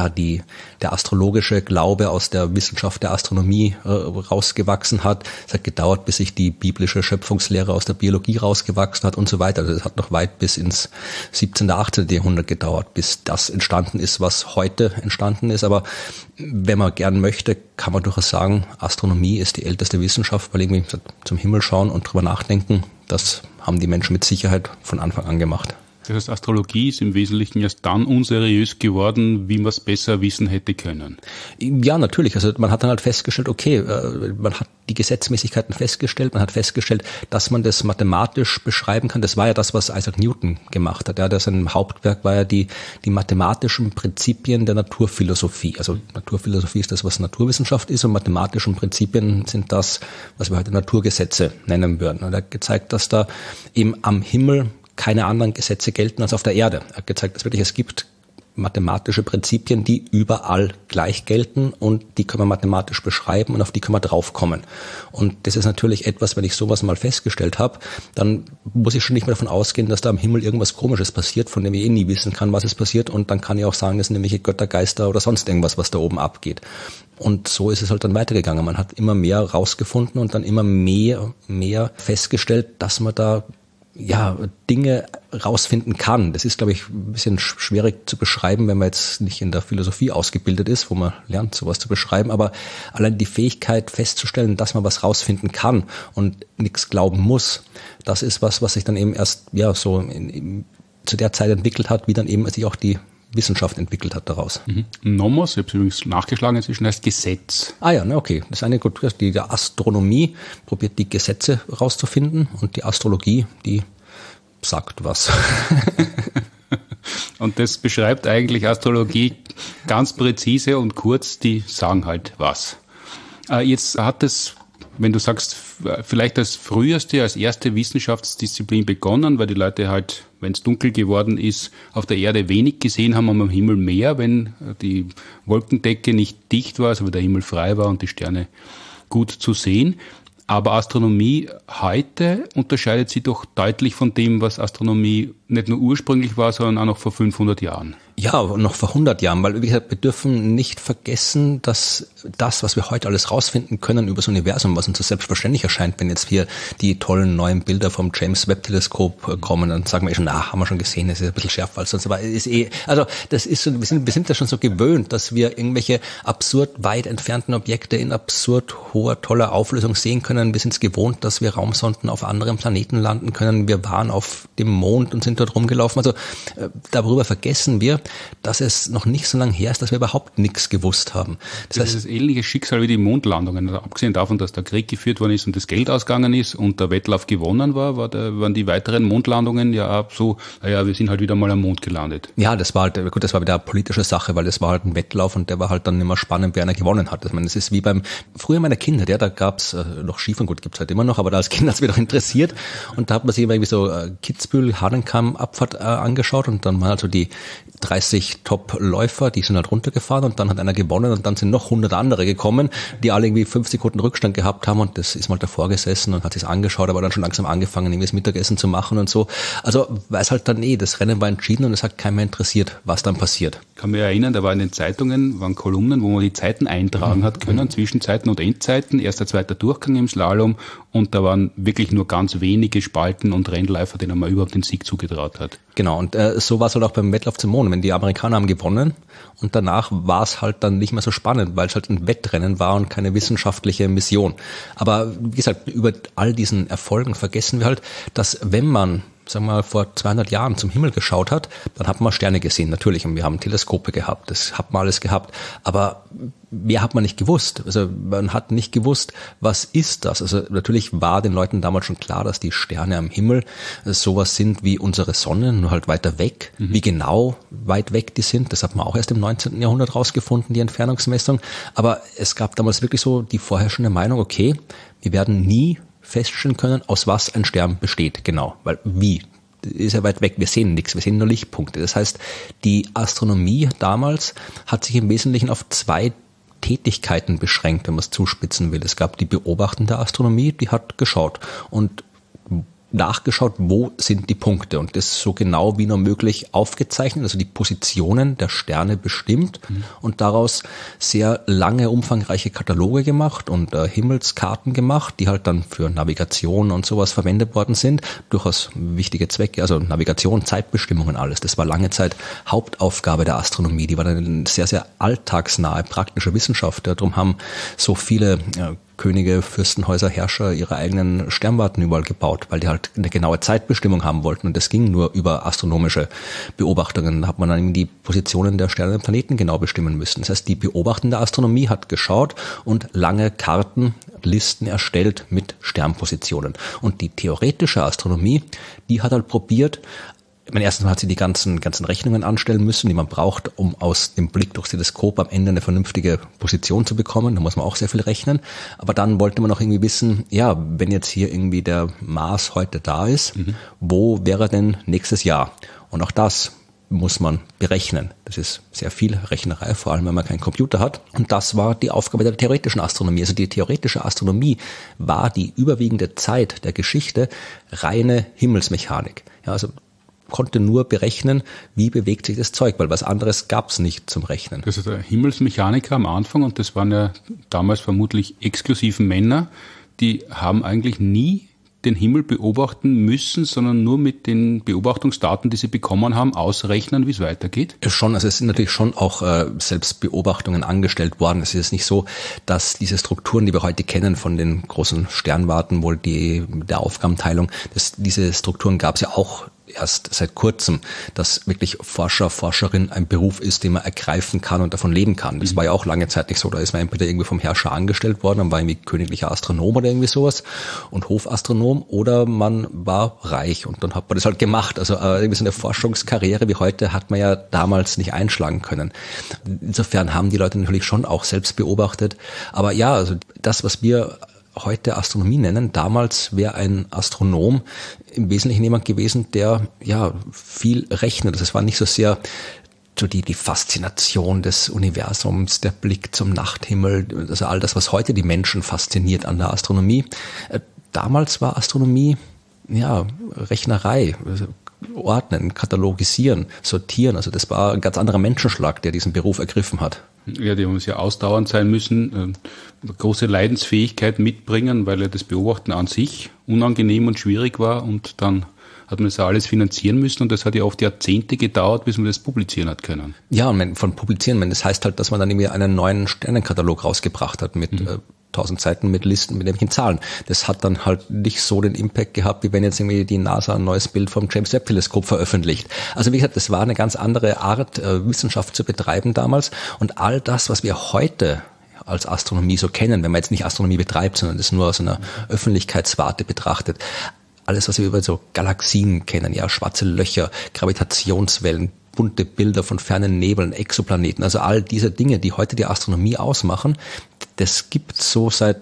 der astrologische Glaube aus der Wissenschaft der Astronomie rausgewachsen hat. Es hat gedauert, bis sich die biblische Schöpfungslehre aus der Biologie rausgewachsen hat und so weiter. Also es hat noch weit bis ins 17., 18. Jahrhundert gedauert, bis das entstanden ist, was heute entstanden ist. Aber wenn man gern möchte, kann man durchaus sagen, Astronomie ist die älteste Wissenschaft, weil irgendwie zum Himmel schauen und drüber nachdenken, das haben die Menschen mit Sicherheit von Anfang an gemacht. Das heißt, Astrologie ist im Wesentlichen erst dann unseriös geworden, wie man es besser wissen hätte können. Ja, natürlich. Also man hat dann halt festgestellt, okay, man hat die Gesetzmäßigkeiten festgestellt, man hat festgestellt, dass man das mathematisch beschreiben kann. Das war ja das, was Isaac Newton gemacht hat. Ja, sein Hauptwerk war ja die mathematischen Prinzipien der Naturphilosophie. Also Naturphilosophie ist das, was Naturwissenschaft ist, und mathematischen Prinzipien sind das, was wir heute Naturgesetze nennen würden. Und er hat gezeigt, dass da eben am Himmel keine anderen Gesetze gelten als auf der Erde. Er hat gezeigt, dass wirklich es gibt mathematische Prinzipien, die überall gleich gelten und die können wir mathematisch beschreiben und auf die können wir draufkommen. Und das ist natürlich etwas, wenn ich sowas mal festgestellt habe, dann muss ich schon nicht mehr davon ausgehen, dass da am Himmel irgendwas Komisches passiert, von dem ich nie wissen kann, was es passiert, und dann kann ich auch sagen, das sind nämlich Göttergeister oder sonst irgendwas, was da oben abgeht. Und so ist es halt dann weitergegangen. Man hat immer mehr rausgefunden und dann immer mehr festgestellt, dass man da Dinge rausfinden kann. Das ist, glaube ich, ein bisschen schwierig zu beschreiben, wenn man jetzt nicht in der Philosophie ausgebildet ist, wo man lernt, sowas zu beschreiben. Aber allein die Fähigkeit festzustellen, dass man was rausfinden kann und nichts glauben muss, das ist was sich dann eben erst zu der Zeit entwickelt hat, wie dann eben sich auch die Wissenschaft entwickelt hat daraus. Nomos, ich habe es übrigens nachgeschlagen inzwischen, heißt Gesetz. Okay. Das ist eine gut. Die Astronomie probiert die Gesetze rauszufinden und die Astrologie, die sagt was. Und das beschreibt eigentlich Astrologie ganz präzise und kurz, die sagen halt was. Jetzt hat es, wenn du sagst, vielleicht als erste Wissenschaftsdisziplin begonnen, weil die Leute halt, wenn es dunkel geworden ist, auf der Erde wenig gesehen haben, am Himmel mehr, wenn die Wolkendecke nicht dicht war, also wenn der Himmel frei war und die Sterne gut zu sehen. Aber Astronomie heute unterscheidet sich doch deutlich von dem, was Astronomie nicht nur ursprünglich war, sondern auch noch vor 500 Jahren. Ja, noch vor 100 Jahren, weil wie gesagt, wir dürfen nicht vergessen, dass das, was wir heute alles rausfinden können über das Universum, was uns so selbstverständlich erscheint, wenn jetzt hier die tollen neuen Bilder vom James Webb Teleskop kommen, dann sagen wir schon, haben wir schon gesehen, das ist ein bisschen schärfer als sonst, aber ist das ist so, wir sind ja schon so gewöhnt, dass wir irgendwelche absurd weit entfernten Objekte in absurd hoher, toller Auflösung sehen können. Wir sind es gewohnt, dass wir Raumsonden auf anderen Planeten landen können. Wir waren auf dem Mond und sind dort rumgelaufen. Also darüber vergessen wir, dass es noch nicht so lange her ist, dass wir überhaupt nichts gewusst haben. Das heißt, das ähnliche Schicksal wie die Mondlandungen. Also abgesehen davon, dass der Krieg geführt worden ist und das Geld ausgegangen ist und der Wettlauf gewonnen war, waren die weiteren Mondlandungen ja auch so, wir sind halt wieder mal am Mond gelandet. Ja, das war wieder eine politische Sache, weil das war halt ein Wettlauf und der war halt dann immer spannend, wer einer gewonnen hat. Ich meine, das ist wie früher meiner Kinder, da gab's noch Skifahren, gut, gibt's halt immer noch, aber da als Kind hat's mich doch interessiert und da hat man sich immer irgendwie so Kitzbühel, Hahnenkamm-Abfahrt angeschaut und dann waren halt so die 30 Top-Läufer, die sind halt runtergefahren und dann hat einer gewonnen und dann sind noch 100 andere gekommen, die alle irgendwie 5 Sekunden Rückstand gehabt haben und das ist mal davor gesessen und hat sich's angeschaut, aber dann schon langsam angefangen, irgendwie das Mittagessen zu machen und so. Also weiß halt dann das Rennen war entschieden und es hat keinen mehr interessiert, was dann passiert. Ich kann mich erinnern, da war in den Zeitungen, waren Kolumnen, wo man die Zeiten eintragen hat können, Zwischenzeiten und Endzeiten, erster, zweiter Durchgang im Slalom und da waren wirklich nur ganz wenige Spalten und Rennläufer, denen man überhaupt den Sieg zugetraut hat. Genau, und so war es halt auch beim Wettlauf zum Mond. Wenn die Amerikaner haben gewonnen und danach war es halt dann nicht mehr so spannend, weil es halt ein Wettrennen war und keine wissenschaftliche Mission. Aber wie gesagt, über all diesen Erfolgen vergessen wir halt, dass wenn man, sagen wir mal, vor 200 Jahren zum Himmel geschaut hat, dann hat man Sterne gesehen, natürlich, und wir haben Teleskope gehabt, das hat man alles gehabt, aber mehr hat man nicht gewusst. Also man hat nicht gewusst, was ist das? Also natürlich war den Leuten damals schon klar, dass die Sterne am Himmel sowas sind wie unsere Sonne, nur halt weiter weg. Wie genau weit weg die sind, das hat man auch erst im 19. Jahrhundert rausgefunden, die Entfernungsmessung. Aber es gab damals wirklich so die vorherrschende Meinung, okay, wir werden nie feststellen können, aus was ein Stern besteht, genau. Weil wie? Ist ja weit weg, wir sehen nichts, wir sehen nur Lichtpunkte. Das heißt, die Astronomie damals hat sich im Wesentlichen auf 2 Tätigkeiten beschränkt, wenn man es zuspitzen will. Es gab die beobachtende Astronomie, die hat geschaut und nachgeschaut, wo sind die Punkte und das so genau wie nur möglich aufgezeichnet, also die Positionen der Sterne bestimmt und daraus sehr lange, umfangreiche Kataloge gemacht und Himmelskarten gemacht, die halt dann für Navigation und sowas verwendet worden sind. Durchaus wichtige Zwecke, also Navigation, Zeitbestimmungen, alles. Das war lange Zeit Hauptaufgabe der Astronomie. Die war dann eine sehr, sehr alltagsnahe, praktische Wissenschaft. Darum haben so viele Könige, Fürstenhäuser, Herrscher ihre eigenen Sternwarten überall gebaut, weil die halt eine genaue Zeitbestimmung haben wollten und das ging nur über astronomische Beobachtungen. Da hat man dann die Positionen der Sterne und Planeten genau bestimmen müssen. Das heißt, die beobachtende Astronomie hat geschaut und lange Karten, Listen erstellt mit Sternpositionen. Und die theoretische Astronomie, die hat halt probiert, erstens hat sie die ganzen Rechnungen anstellen müssen, die man braucht, um aus dem Blick durchs Teleskop am Ende eine vernünftige Position zu bekommen. Da muss man auch sehr viel rechnen. Aber dann wollte man auch irgendwie wissen, ja, wenn jetzt hier irgendwie der Mars heute da ist, wo wäre er denn nächstes Jahr? Und auch das muss man berechnen. Das ist sehr viel Rechnerei, vor allem wenn man keinen Computer hat. Und das war die Aufgabe der theoretischen Astronomie. Also die theoretische Astronomie war die überwiegende Zeit der Geschichte reine Himmelsmechanik. Ja, also konnte nur berechnen, wie bewegt sich das Zeug, weil was anderes gab es nicht zum Rechnen. Das ist der Himmelsmechaniker am Anfang, und das waren ja damals vermutlich exklusiv Männer, die haben eigentlich nie den Himmel beobachten müssen, sondern nur mit den Beobachtungsdaten, die sie bekommen haben, ausrechnen, wie es weitergeht? Schon, also es sind natürlich schon auch selbst Beobachtungen angestellt worden. Es ist nicht so, dass diese Strukturen, die wir heute kennen von den großen Sternwarten, wohl der Aufgabenteilung, diese Strukturen gab es ja auch erst seit kurzem, dass wirklich Forscher, Forscherin ein Beruf ist, den man ergreifen kann und davon leben kann. Das war ja auch lange Zeit nicht so. Da ist man entweder irgendwie vom Herrscher angestellt worden, dann war irgendwie königlicher Astronom oder irgendwie sowas und Hofastronom, oder man war reich und dann hat man das halt gemacht. Also irgendwie so eine Forschungskarriere wie heute hat man ja damals nicht einschlagen können. Insofern haben die Leute natürlich schon auch selbst beobachtet. Aber ja, also das, was wir heute Astronomie nennen, damals wäre ein Astronom im Wesentlichen jemand gewesen, der ja viel rechnet. Es war nicht so sehr so die Faszination des Universums, der Blick zum Nachthimmel, also all das, was heute die Menschen fasziniert an der Astronomie. Damals war Astronomie ja Rechnerei, also ordnen, katalogisieren, sortieren. Also das war ein ganz anderer Menschenschlag, der diesen Beruf ergriffen hat. Ja, die haben sehr ausdauernd sein müssen, große Leidensfähigkeit mitbringen, weil ja das Beobachten an sich unangenehm und schwierig war, und dann hat man das ja alles finanzieren müssen, und das hat ja oft Jahrzehnte gedauert, bis man das publizieren hat können. Ja, und von publizieren, das heißt halt, dass man dann irgendwie einen neuen Sternenkatalog rausgebracht hat mit 1000 Seiten mit Listen mit irgendwelchen Zahlen. Das hat dann halt nicht so den Impact gehabt, wie wenn jetzt irgendwie die NASA ein neues Bild vom James Webb Teleskop veröffentlicht. Also wie gesagt, das war eine ganz andere Art, Wissenschaft zu betreiben damals, und all das, was wir heute als Astronomie so kennen, wenn man jetzt nicht Astronomie betreibt, sondern das nur aus einer Öffentlichkeitswarte betrachtet, alles, was wir über so Galaxien kennen, ja, schwarze Löcher, Gravitationswellen, bunte Bilder von fernen Nebeln, Exoplaneten, also all diese Dinge, die heute die Astronomie ausmachen, das gibt so seit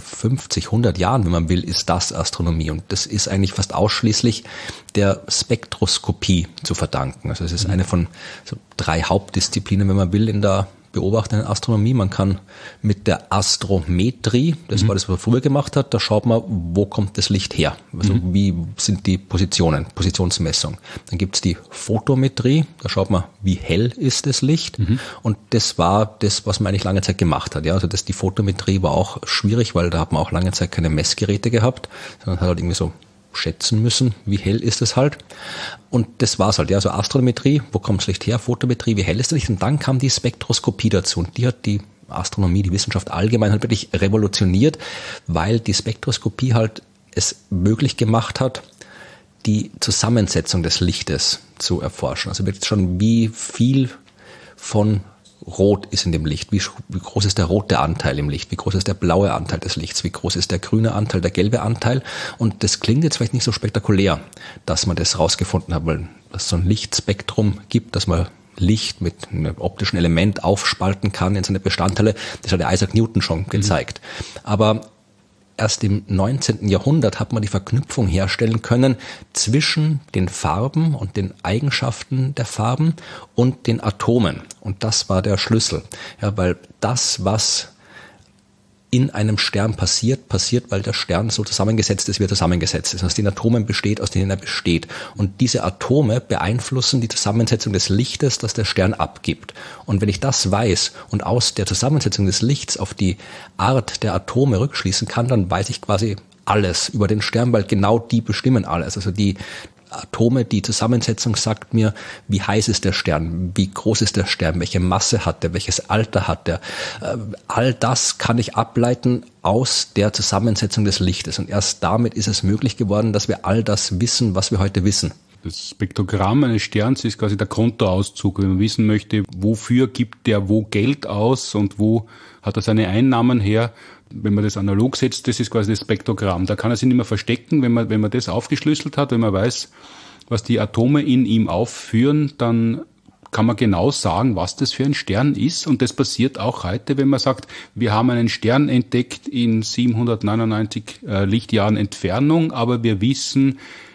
50, 100 Jahren, wenn man will, ist das Astronomie. Und das ist eigentlich fast ausschließlich der Spektroskopie zu verdanken. Also es ist eine von so 3 Hauptdisziplinen, wenn man will, in der beobachtenden Astronomie. Man kann mit der Astrometrie, das war das, was man früher gemacht hat, da schaut man, wo kommt das Licht her? Also wie sind die Positionen, Positionsmessung. Dann gibt's die Photometrie, da schaut man, wie hell ist das Licht? Und das war das, was man eigentlich lange Zeit gemacht hat. Ja, also die Photometrie war auch schwierig, weil da hat man auch lange Zeit keine Messgeräte gehabt, sondern hat halt irgendwie so schätzen müssen, wie hell ist es halt. Und das war's halt, ja, so Astrometrie, wo kommt das Licht her, Photometrie, wie hell ist das Licht? Und dann kam die Spektroskopie dazu, und die hat die Astronomie, die Wissenschaft allgemein halt wirklich revolutioniert, weil die Spektroskopie halt es möglich gemacht hat, die Zusammensetzung des Lichtes zu erforschen. Also wirklich schon, wie viel von Rot ist in dem Licht, wie groß ist der rote Anteil im Licht, wie groß ist der blaue Anteil des Lichts, wie groß ist der grüne Anteil, der gelbe Anteil. Und das klingt jetzt vielleicht nicht so spektakulär, dass man das rausgefunden hat, weil es so ein Lichtspektrum gibt, dass man Licht mit einem optischen Element aufspalten kann in seine Bestandteile. Das hat der Isaac Newton schon gezeigt. Aber erst im 19. Jahrhundert hat man die Verknüpfung herstellen können zwischen den Farben und den Eigenschaften der Farben und den Atomen. Und das war der Schlüssel. Ja, weil das, was in einem Stern passiert, weil der Stern so zusammengesetzt ist, wie er zusammengesetzt ist. Aus den Atomen besteht, aus denen er besteht. Und diese Atome beeinflussen die Zusammensetzung des Lichtes, das der Stern abgibt. Und wenn ich das weiß und aus der Zusammensetzung des Lichts auf die Art der Atome rückschließen kann, dann weiß ich quasi alles über den Stern, weil genau die bestimmen alles. Also die Atome, die Zusammensetzung sagt mir, wie heiß ist der Stern, wie groß ist der Stern, welche Masse hat er, welches Alter hat er. All das kann ich ableiten aus der Zusammensetzung des Lichtes. Und erst damit ist es möglich geworden, dass wir all das wissen, was wir heute wissen. Das Spektrogramm eines Sterns ist quasi der Kontoauszug, wenn man wissen möchte, wofür gibt der wo Geld aus und wo hat er seine Einnahmen her. Wenn man das analog setzt, das ist quasi das Spektrogramm. Da kann er sich nicht mehr verstecken. Wenn man das aufgeschlüsselt hat, wenn man weiß, was die Atome in ihm aufführen, dann kann man genau sagen, was das für ein Stern ist. Und das passiert auch heute, wenn man sagt, wir haben einen Stern entdeckt in 799 Lichtjahren Entfernung, aber wir wissen,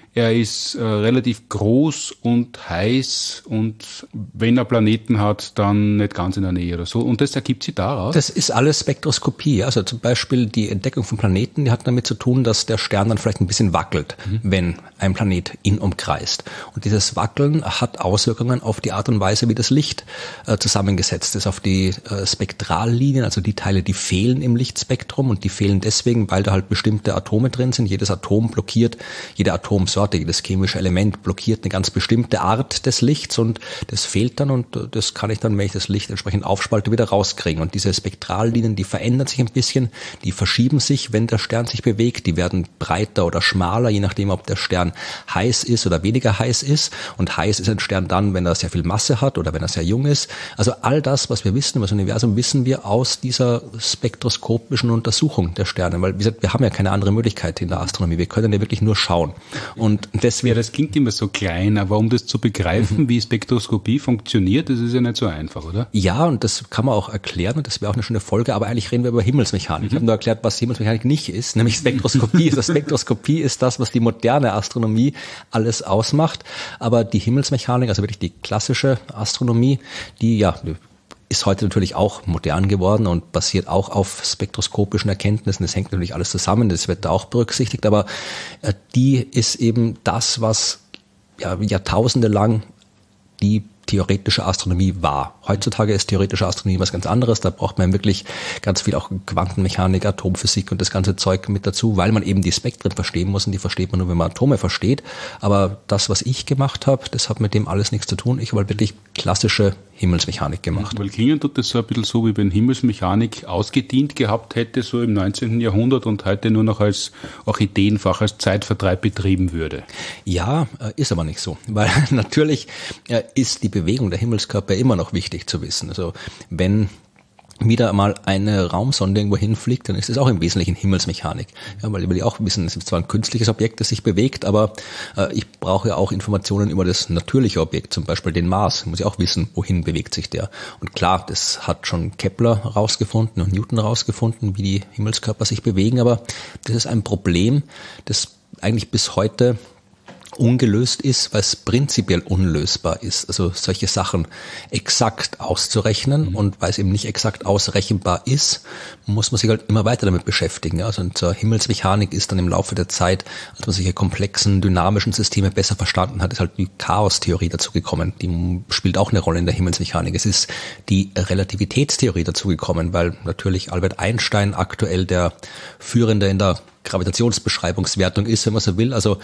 er ist relativ groß und heiß und wenn er Planeten hat, dann nicht ganz in der Nähe oder so. Und das ergibt sich daraus? Das ist alles Spektroskopie. Also zum Beispiel die Entdeckung von Planeten, die hat damit zu tun, dass der Stern dann vielleicht ein bisschen wackelt, wenn ein Planet ihn umkreist. Und dieses Wackeln hat Auswirkungen auf die Art und Weise, wie das Licht zusammengesetzt ist, auf die Spektrallinien, also die Teile, die fehlen im Lichtspektrum, und die fehlen deswegen, weil da halt bestimmte Atome drin sind. Jedes Atom blockiert, jede Atomsorte, jedes chemische Element blockiert eine ganz bestimmte Art des Lichts, und das fehlt dann, und das kann ich dann, wenn ich das Licht entsprechend aufspalte, wieder rauskriegen. Und diese Spektrallinien, die verändern sich ein bisschen, die verschieben sich, wenn der Stern sich bewegt, die werden breiter oder schmaler, je nachdem, ob der Stern heiß ist oder weniger heiß ist. Und heiß ist ein Stern dann, wenn er sehr viel Masse hat oder wenn er sehr jung ist. Also all das, was wir wissen über das Universum, wissen wir aus dieser spektroskopischen Untersuchung der Sterne, weil, wie gesagt, wir haben ja keine andere Möglichkeit in der Astronomie. Wir können ja wirklich nur schauen. Und deswegen. Ja, das klingt immer so klein, aber um das zu begreifen, wie Spektroskopie funktioniert, das ist ja nicht so einfach, oder? Ja, und das kann man auch erklären, und das wäre auch eine schöne Folge, aber eigentlich reden wir über Himmelsmechanik. Ich habe nur erklärt, was Himmelsmechanik nicht ist, nämlich Spektroskopie. Also Spektroskopie ist das, was die moderne Astronomie alles ausmacht, aber die Himmelsmechanik, also wirklich die klassische Astronomie, die ist heute natürlich auch modern geworden und basiert auch auf spektroskopischen Erkenntnissen. Das hängt natürlich alles zusammen, das wird da auch berücksichtigt, aber die ist eben das, was Jahrtausende lang die theoretische Astronomie war. Heutzutage ist theoretische Astronomie was ganz anderes. Da braucht man wirklich ganz viel auch Quantenmechanik, Atomphysik und das ganze Zeug mit dazu, weil man eben die Spektren verstehen muss, und die versteht man nur, wenn man Atome versteht. Aber das, was ich gemacht habe, das hat mit dem alles nichts zu tun. Ich habe wirklich klassische Himmelsmechanik gemacht. Weil klingen tut das so ein bisschen so, wie wenn Himmelsmechanik ausgedient gehabt hätte, so im 19. Jahrhundert, und heute nur noch als Orchideenfach, als Zeitvertreib betrieben würde. Ja, ist aber nicht so, weil natürlich ist die Bewegung der Himmelskörper immer noch wichtig zu wissen. Also wenn wieder mal eine Raumsonde irgendwo hinfliegt, dann ist es auch im Wesentlichen Himmelsmechanik. Ja, weil wir auch wissen, es ist zwar ein künstliches Objekt, das sich bewegt, aber ich brauche ja auch Informationen über das natürliche Objekt, zum Beispiel den Mars. Ich muss ja auch wissen, wohin bewegt sich der. Und klar, das hat schon Kepler rausgefunden und Newton rausgefunden, wie die Himmelskörper sich bewegen, aber das ist ein Problem, das eigentlich bis heute ungelöst ist, weil es prinzipiell unlösbar ist. Also solche Sachen exakt auszurechnen, und weil es eben nicht exakt ausrechenbar ist, muss man sich halt immer weiter damit beschäftigen. Also zur Himmelsmechanik ist dann im Laufe der Zeit, als man solche komplexen, dynamischen Systeme besser verstanden hat, ist halt die Chaostheorie dazugekommen. Die spielt auch eine Rolle in der Himmelsmechanik. Es ist die Relativitätstheorie dazugekommen, weil natürlich Albert Einstein aktuell der Führende in der Gravitationsbeschreibungswertung ist, wenn man so will. Also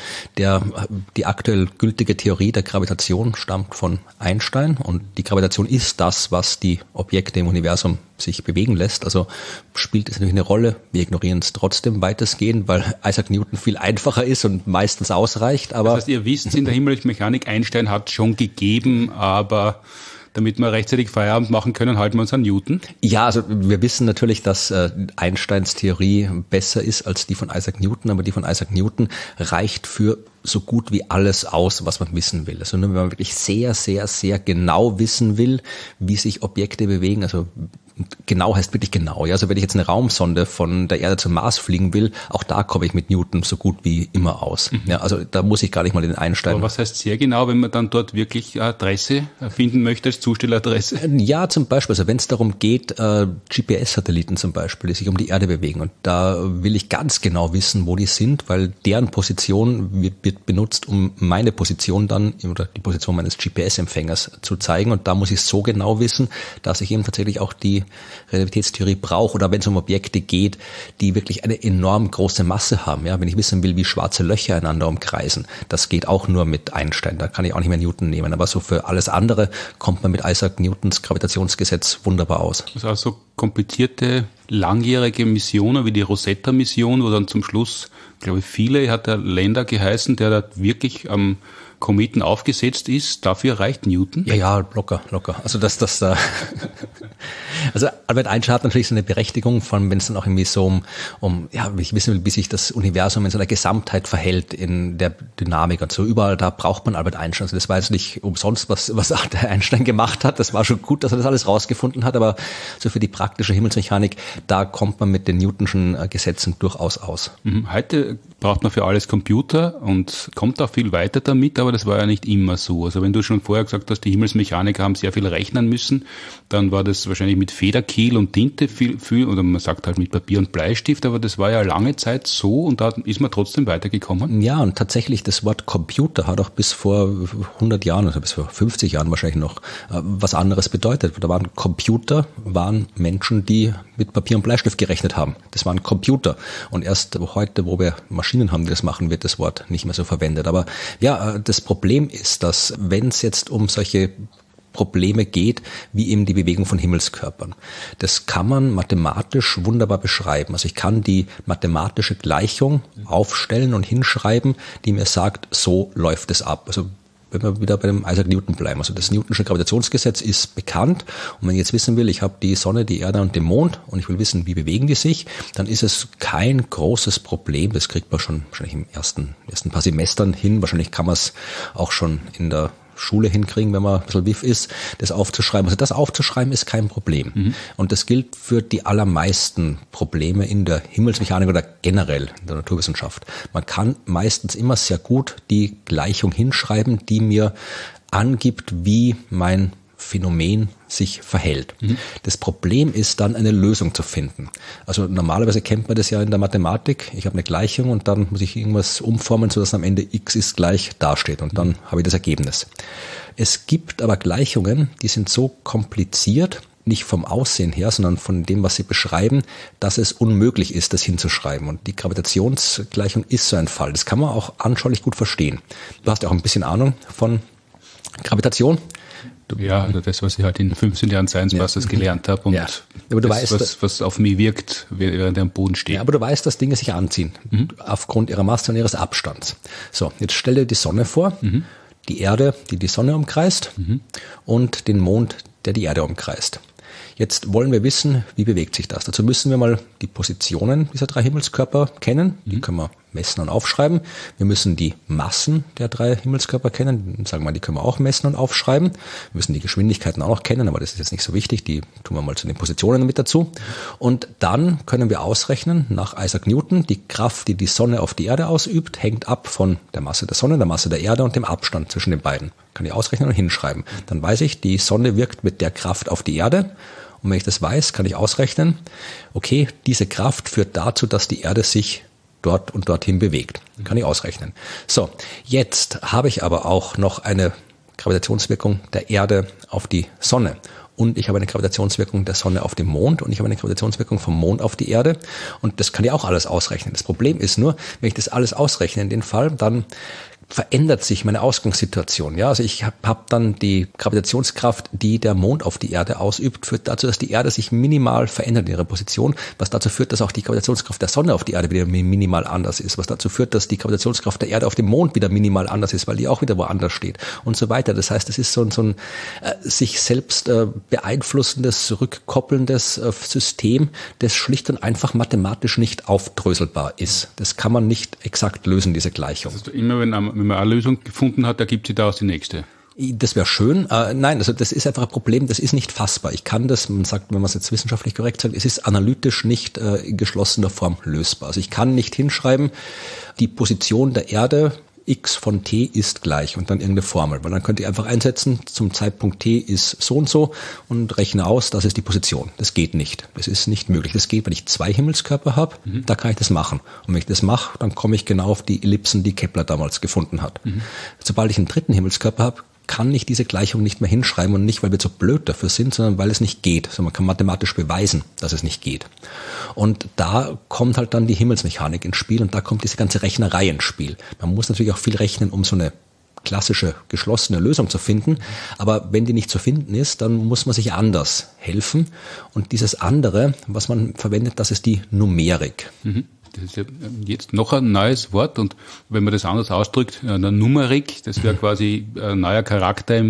die aktuell gültige Theorie der Gravitation stammt von Einstein, und die Gravitation ist das, was die Objekte im Universum sich bewegen lässt. Also spielt es natürlich eine Rolle. Wir ignorieren es trotzdem weitestgehend, weil Isaac Newton viel einfacher ist und meistens ausreicht. Aber das heißt, ihr wisst, in der Himmelsmechanik, Einstein hat schon gegeben, aber damit wir rechtzeitig Feierabend machen können, halten wir uns an Newton? Ja, also wir wissen natürlich, dass Einsteins Theorie besser ist als die von Isaac Newton, aber die von Isaac Newton reicht für so gut wie alles aus, was man wissen will. Also nur wenn man wirklich sehr, sehr, sehr genau wissen will, wie sich Objekte bewegen, also genau heißt wirklich genau. Ja, also wenn ich jetzt eine Raumsonde von der Erde zum Mars fliegen will, auch da komme ich mit Newton so gut wie immer aus. Ja, also da muss ich gar nicht mal den Einstein. Aber was heißt sehr genau, wenn man dann dort wirklich Adresse finden möchte als Zustelladresse? Ja, zum Beispiel, also wenn es darum geht, GPS-Satelliten zum Beispiel, die sich um die Erde bewegen, und da will ich ganz genau wissen, wo die sind, weil deren Position wird benutzt, um meine Position dann, oder die Position meines GPS-Empfängers zu zeigen, und da muss ich so genau wissen, dass ich eben tatsächlich auch die Relativitätstheorie brauche, oder wenn es um Objekte geht, die wirklich eine enorm große Masse haben. Ja, wenn ich wissen will, wie schwarze Löcher einander umkreisen, das geht auch nur mit Einstein. Da kann ich auch nicht mehr Newton nehmen. Aber so für alles andere kommt man mit Isaac Newtons Gravitationsgesetz wunderbar aus. Also auch so komplizierte, langjährige Missionen wie die Rosetta-Mission, wo dann zum Schluss, glaube ich, Philae hat der Länder geheißen, der da wirklich am Kometen aufgesetzt ist, dafür reicht Newton? Ja, locker. Also also Albert Einstein hat natürlich so eine Berechtigung, vor allem wenn es dann auch irgendwie so ich wissen will, wie sich das Universum in so einer Gesamtheit verhält in der Dynamik und so. Überall da braucht man Albert Einstein. Also das war jetzt nicht umsonst, was der Einstein gemacht hat. Das war schon gut, dass er das alles rausgefunden hat, aber so für die praktische Himmelsmechanik, da kommt man mit den Newtonschen Gesetzen durchaus aus. Heute braucht man für alles Computer und kommt auch viel weiter damit, aber das war ja nicht immer so. Also wenn du schon vorher gesagt hast, die Himmelsmechaniker haben sehr viel rechnen müssen, dann war das wahrscheinlich mit Federkiel und Tinte viel, oder man sagt halt mit Papier und Bleistift, aber das war ja lange Zeit so und da ist man trotzdem weitergekommen. Ja, und tatsächlich das Wort Computer hat auch bis vor 100 Jahren, also bis vor 50 Jahren wahrscheinlich noch was anderes bedeutet. Da waren Computer, waren Menschen, die mit Papier und Bleistift gerechnet haben. Das waren Computer. Und erst heute, wo wir Maschinen haben, die das machen, wird das Wort nicht mehr so verwendet. Aber ja, das Problem ist, dass wenn es jetzt um solche Probleme geht, wie eben die Bewegung von Himmelskörpern. Das kann man mathematisch wunderbar beschreiben. Also ich kann die mathematische Gleichung aufstellen und hinschreiben, die mir sagt, so läuft es ab. Also wenn wir wieder bei dem Isaac Newton bleiben. Also das Newtonsche Gravitationsgesetz ist bekannt. Und wenn ich jetzt wissen will, ich habe die Sonne, die Erde und den Mond und ich will wissen, wie bewegen die sich, dann ist es kein großes Problem. Das kriegt man schon wahrscheinlich im ersten paar Semestern hin. Wahrscheinlich kann man es auch schon in der Schule hinkriegen, wenn man ein bisschen wiff ist, das aufzuschreiben. Also das aufzuschreiben ist kein Problem. Und das gilt für die allermeisten Probleme in der Himmelsmechanik oder generell in der Naturwissenschaft. Man kann meistens immer sehr gut die Gleichung hinschreiben, die mir angibt, wie mein Phänomen sich verhält. Das Problem ist dann, eine Lösung zu finden. Also normalerweise kennt man das ja in der Mathematik. Ich habe eine Gleichung und dann muss ich irgendwas umformen, sodass am Ende x ist gleich dasteht und dann habe ich das Ergebnis. Es gibt aber Gleichungen, die sind so kompliziert, nicht vom Aussehen her, sondern von dem, was sie beschreiben, dass es unmöglich ist, das hinzuschreiben. Und die Gravitationsgleichung ist so ein Fall. Das kann man auch anschaulich gut verstehen. Du hast ja auch ein bisschen Ahnung von Gravitation. Ja, also das, was ich halt in 15 Jahren Science Masters gelernt habe und aber du das, weißt, was auf mich wirkt, während er am Boden steht. Ja, aber du weißt, dass Dinge sich anziehen, aufgrund ihrer Masse und ihres Abstands. So, jetzt stell dir die Sonne vor, die Erde, die die Sonne umkreist und den Mond, der die Erde umkreist. Jetzt wollen wir wissen, wie bewegt sich das. Dazu müssen wir mal die Positionen dieser drei Himmelskörper kennen. Die können wir messen und aufschreiben. Wir müssen die Massen der drei Himmelskörper kennen. Sagen wir mal, die können wir auch messen und aufschreiben. Wir müssen die Geschwindigkeiten auch noch kennen, aber das ist jetzt nicht so wichtig. Die tun wir mal zu den Positionen mit dazu. Und dann können wir ausrechnen, nach Isaac Newton, die Kraft, die die Sonne auf die Erde ausübt, hängt ab von der Masse der Sonne, der Masse der Erde und dem Abstand zwischen den beiden. Kann ich ausrechnen und hinschreiben. Dann weiß ich, die Sonne wirkt mit der Kraft auf die Erde. Und wenn ich das weiß, kann ich ausrechnen, okay, diese Kraft führt dazu, dass die Erde sich dort und dorthin bewegt. Kann ich ausrechnen. So, jetzt habe ich aber auch noch eine Gravitationswirkung der Erde auf die Sonne. Und ich habe eine Gravitationswirkung der Sonne auf den Mond und ich habe eine Gravitationswirkung vom Mond auf die Erde. Und das kann ich auch alles ausrechnen. Das Problem ist nur, wenn ich das alles ausrechne in dem Fall, dann verändert sich meine Ausgangssituation. Ja, also ich habe dann die Gravitationskraft, die der Mond auf die Erde ausübt, führt dazu, dass die Erde sich minimal verändert in ihrer Position, was dazu führt, dass auch die Gravitationskraft der Sonne auf die Erde wieder minimal anders ist, was dazu führt, dass die Gravitationskraft der Erde auf dem Mond wieder minimal anders ist, weil die auch wieder woanders steht und so weiter. Das heißt, es ist so ein sich selbst beeinflussendes, rückkoppelndes System, das schlicht und einfach mathematisch nicht aufdröselbar ist. Das kann man nicht exakt lösen, diese Gleichung. Das heißt, immer wenn man eine Lösung gefunden hat, ergibt sich daraus die nächste. Das wäre schön. Nein, also das ist einfach ein Problem, das ist nicht fassbar. Ich kann das, man sagt, wenn man es jetzt wissenschaftlich korrekt sagt, es ist analytisch nicht in geschlossener Form lösbar. Also ich kann nicht hinschreiben, die Position der Erde x von t ist gleich und dann irgendeine Formel. Weil dann könnte ich einfach einsetzen, zum Zeitpunkt t ist so und rechne aus, das ist die Position. Das geht nicht. Das ist nicht möglich. Das geht, wenn ich zwei Himmelskörper habe, da kann ich das machen. Und wenn ich das mache, dann komme ich genau auf die Ellipsen, die Kepler damals gefunden hat. Sobald ich einen dritten Himmelskörper habe, kann ich diese Gleichung nicht mehr hinschreiben und nicht, weil wir zu blöd dafür sind, sondern weil es nicht geht. Also man kann mathematisch beweisen, dass es nicht geht. Und da kommt halt dann die Himmelsmechanik ins Spiel und da kommt diese ganze Rechnerei ins Spiel. Man muss natürlich auch viel rechnen, um so eine klassische, geschlossene Lösung zu finden. Aber wenn die nicht zu finden ist, dann muss man sich anders helfen. Und dieses andere, was man verwendet, das ist die Numerik. Das ist ja jetzt noch ein neues Wort und wenn man das anders ausdrückt, eine Numerik, das wäre quasi ein neuer Charakter im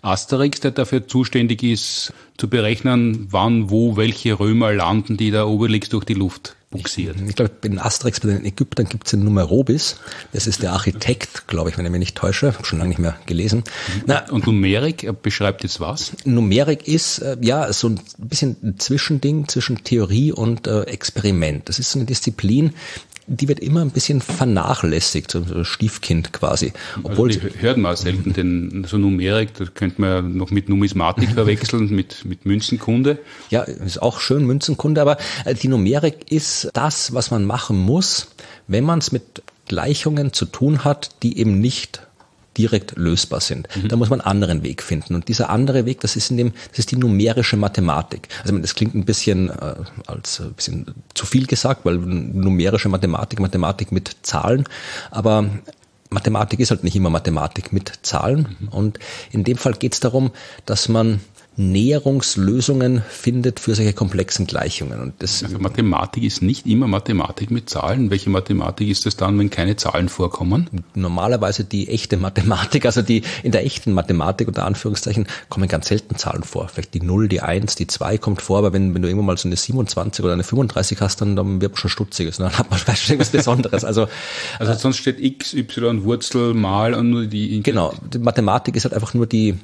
Asterix, der dafür zuständig ist, zu berechnen, wann, wo, welche Römer landen, die der Obelix durch die Luft buxiert. Ich glaube, in Asterix bei den Ägyptern gibt es den Numerobis. Das ist der Architekt, glaube ich, wenn ich mich nicht täusche. Habe schon lange nicht mehr gelesen. Und Numerik beschreibt jetzt was? Numerik ist so ein bisschen ein Zwischending zwischen Theorie und Experiment. Das ist so eine Disziplin, die wird immer ein bisschen vernachlässigt, so ein Stiefkind quasi. Obwohl die hört man selten, denn so Numerik, das könnte man ja noch mit Numismatik verwechseln, mit Münzenkunde. Ja, ist auch schön, Münzenkunde, aber die Numerik ist das, was man machen muss, wenn man es mit Gleichungen zu tun hat, die eben nicht direkt lösbar sind. Da muss man einen anderen Weg finden. Und dieser andere Weg, das ist die numerische Mathematik. Also das klingt ein bisschen als ein bisschen zu viel gesagt, weil numerische Mathematik mit Zahlen, aber Mathematik ist halt nicht immer Mathematik mit Zahlen. Und in dem Fall geht es darum, dass man Näherungslösungen findet für solche komplexen Gleichungen. Und also Mathematik ist nicht immer Mathematik mit Zahlen. Welche Mathematik ist es dann, wenn keine Zahlen vorkommen? Normalerweise die echte Mathematik, also in der echten Mathematik unter Anführungszeichen kommen ganz selten Zahlen vor. Vielleicht die 0, die 1, die 2 kommt vor, aber wenn du irgendwann mal so eine 27 oder eine 35 hast, dann wird man schon stutziges. Dann hat man vielleicht irgendwas Besonderes. Also sonst steht x, y, Wurzel, mal und nur die... Genau, die Mathematik ist halt einfach nur die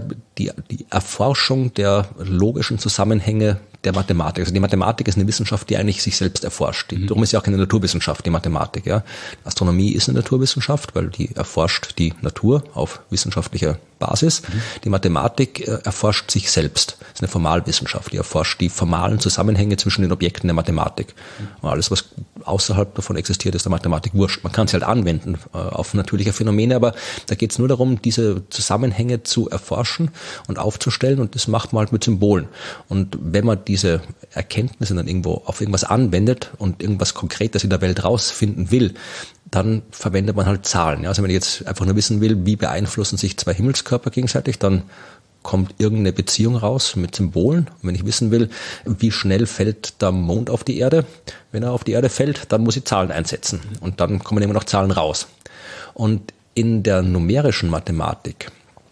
Erforschung der logischen Zusammenhänge der Mathematik. Also die Mathematik ist eine Wissenschaft, die eigentlich sich selbst erforscht. Darum ist ja auch keine Naturwissenschaft, die Mathematik. Ja. Astronomie ist eine Naturwissenschaft, weil die erforscht die Natur auf wissenschaftlicher Basis. Die Mathematik erforscht sich selbst. Das ist eine Formalwissenschaft, die erforscht die formalen Zusammenhänge zwischen den Objekten der Mathematik. Und alles, was außerhalb davon existiert, ist der Mathematik wurscht. Man kann es halt anwenden auf natürliche Phänomene, aber da geht es nur darum, diese Zusammenhänge zu erforschen und aufzustellen, und das macht man halt mit Symbolen. Und wenn man diese Erkenntnisse dann irgendwo auf irgendwas anwendet und irgendwas Konkretes in der Welt rausfinden will, dann verwendet man halt Zahlen. Ja, also wenn ich jetzt einfach nur wissen will, wie beeinflussen sich zwei Himmelskörper gegenseitig, dann kommt irgendeine Beziehung raus mit Symbolen. Und wenn ich wissen will, wie schnell fällt der Mond auf die Erde, wenn er auf die Erde fällt, dann muss ich Zahlen einsetzen. Und dann kommen immer noch Zahlen raus. Und in der numerischen Mathematik,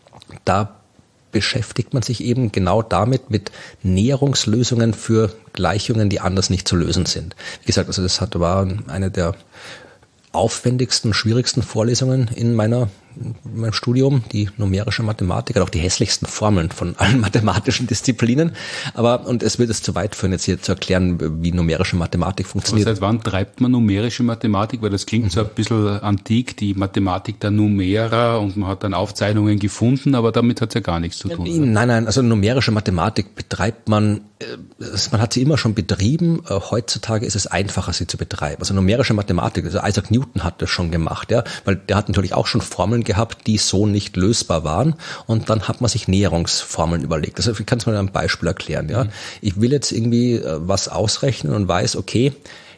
da beschäftigt man sich eben genau damit, mit Näherungslösungen für Gleichungen, die anders nicht zu lösen sind. Wie gesagt, also das war eine der aufwendigsten, schwierigsten Vorlesungen in meinem Studium, die numerische Mathematik, hat auch die hässlichsten Formeln von allen mathematischen Disziplinen. Und es wird es zu weit führen, jetzt hier zu erklären, wie numerische Mathematik funktioniert. Aber seit wann treibt man numerische Mathematik? Weil das klingt so ein bisschen antik, die Mathematik der Numerer, und man hat dann Aufzeichnungen gefunden, aber damit hat es ja gar nichts zu tun. Nein, also numerische Mathematik betreibt man hat sie immer schon betrieben. Heutzutage ist es einfacher, sie zu betreiben. Also numerische Mathematik, also Isaac Newton hat das schon gemacht, ja, weil der hat natürlich auch schon Formeln gehabt, die so nicht lösbar waren, und dann hat man sich Näherungsformeln überlegt. Also ich kann es mal ein Beispiel erklären, ja. Ich will jetzt irgendwie was ausrechnen und weiß, okay,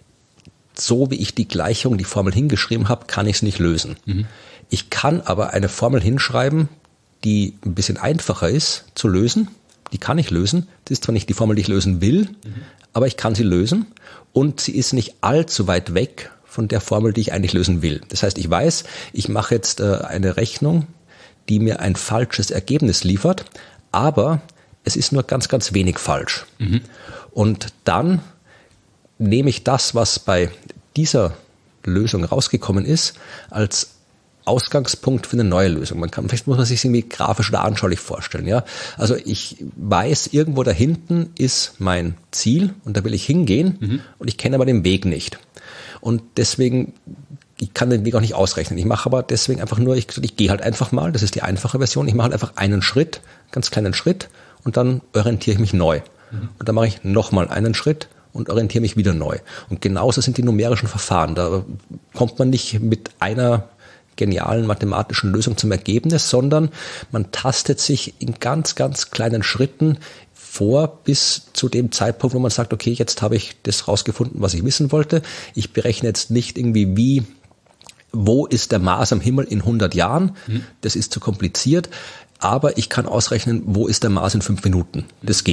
so wie ich die Gleichung, die Formel hingeschrieben habe, kann ich es nicht lösen. Ich kann aber eine Formel hinschreiben, die ein bisschen einfacher ist zu lösen. Die kann ich lösen. Das ist zwar nicht die Formel, die ich lösen will, aber ich kann sie lösen, und sie ist nicht allzu weit weg von der Formel, die ich eigentlich lösen will. Das heißt, ich weiß, ich mache jetzt eine Rechnung, die mir ein falsches Ergebnis liefert, aber es ist nur ganz, ganz wenig falsch. Und dann nehme ich das, was bei dieser Lösung rausgekommen ist, als Ausgangspunkt für eine neue Lösung. Vielleicht muss man sich irgendwie grafisch oder anschaulich vorstellen, ja. Also ich weiß, irgendwo da hinten ist mein Ziel und da will ich hingehen, und ich kenne aber den Weg nicht. Und deswegen, ich kann den Weg auch nicht ausrechnen. Ich mache aber deswegen einfach nur, ich gehe halt einfach mal, das ist die einfache Version, ich mache halt einfach einen Schritt, ganz kleinen Schritt, und dann orientiere ich mich neu. Und dann mache ich nochmal einen Schritt und orientiere mich wieder neu. Und genauso sind die numerischen Verfahren. Da kommt man nicht mit einer genialen mathematischen Lösung zum Ergebnis, sondern man tastet sich in ganz, ganz kleinen Schritten vor bis zu dem Zeitpunkt, wo man sagt, okay, jetzt habe ich das rausgefunden, was ich wissen wollte. Ich berechne jetzt nicht irgendwie, wo ist der Mars am Himmel in 100 Jahren? Das ist zu kompliziert. Aber ich kann ausrechnen, wo ist der Mars in 5 Minuten. Das geht.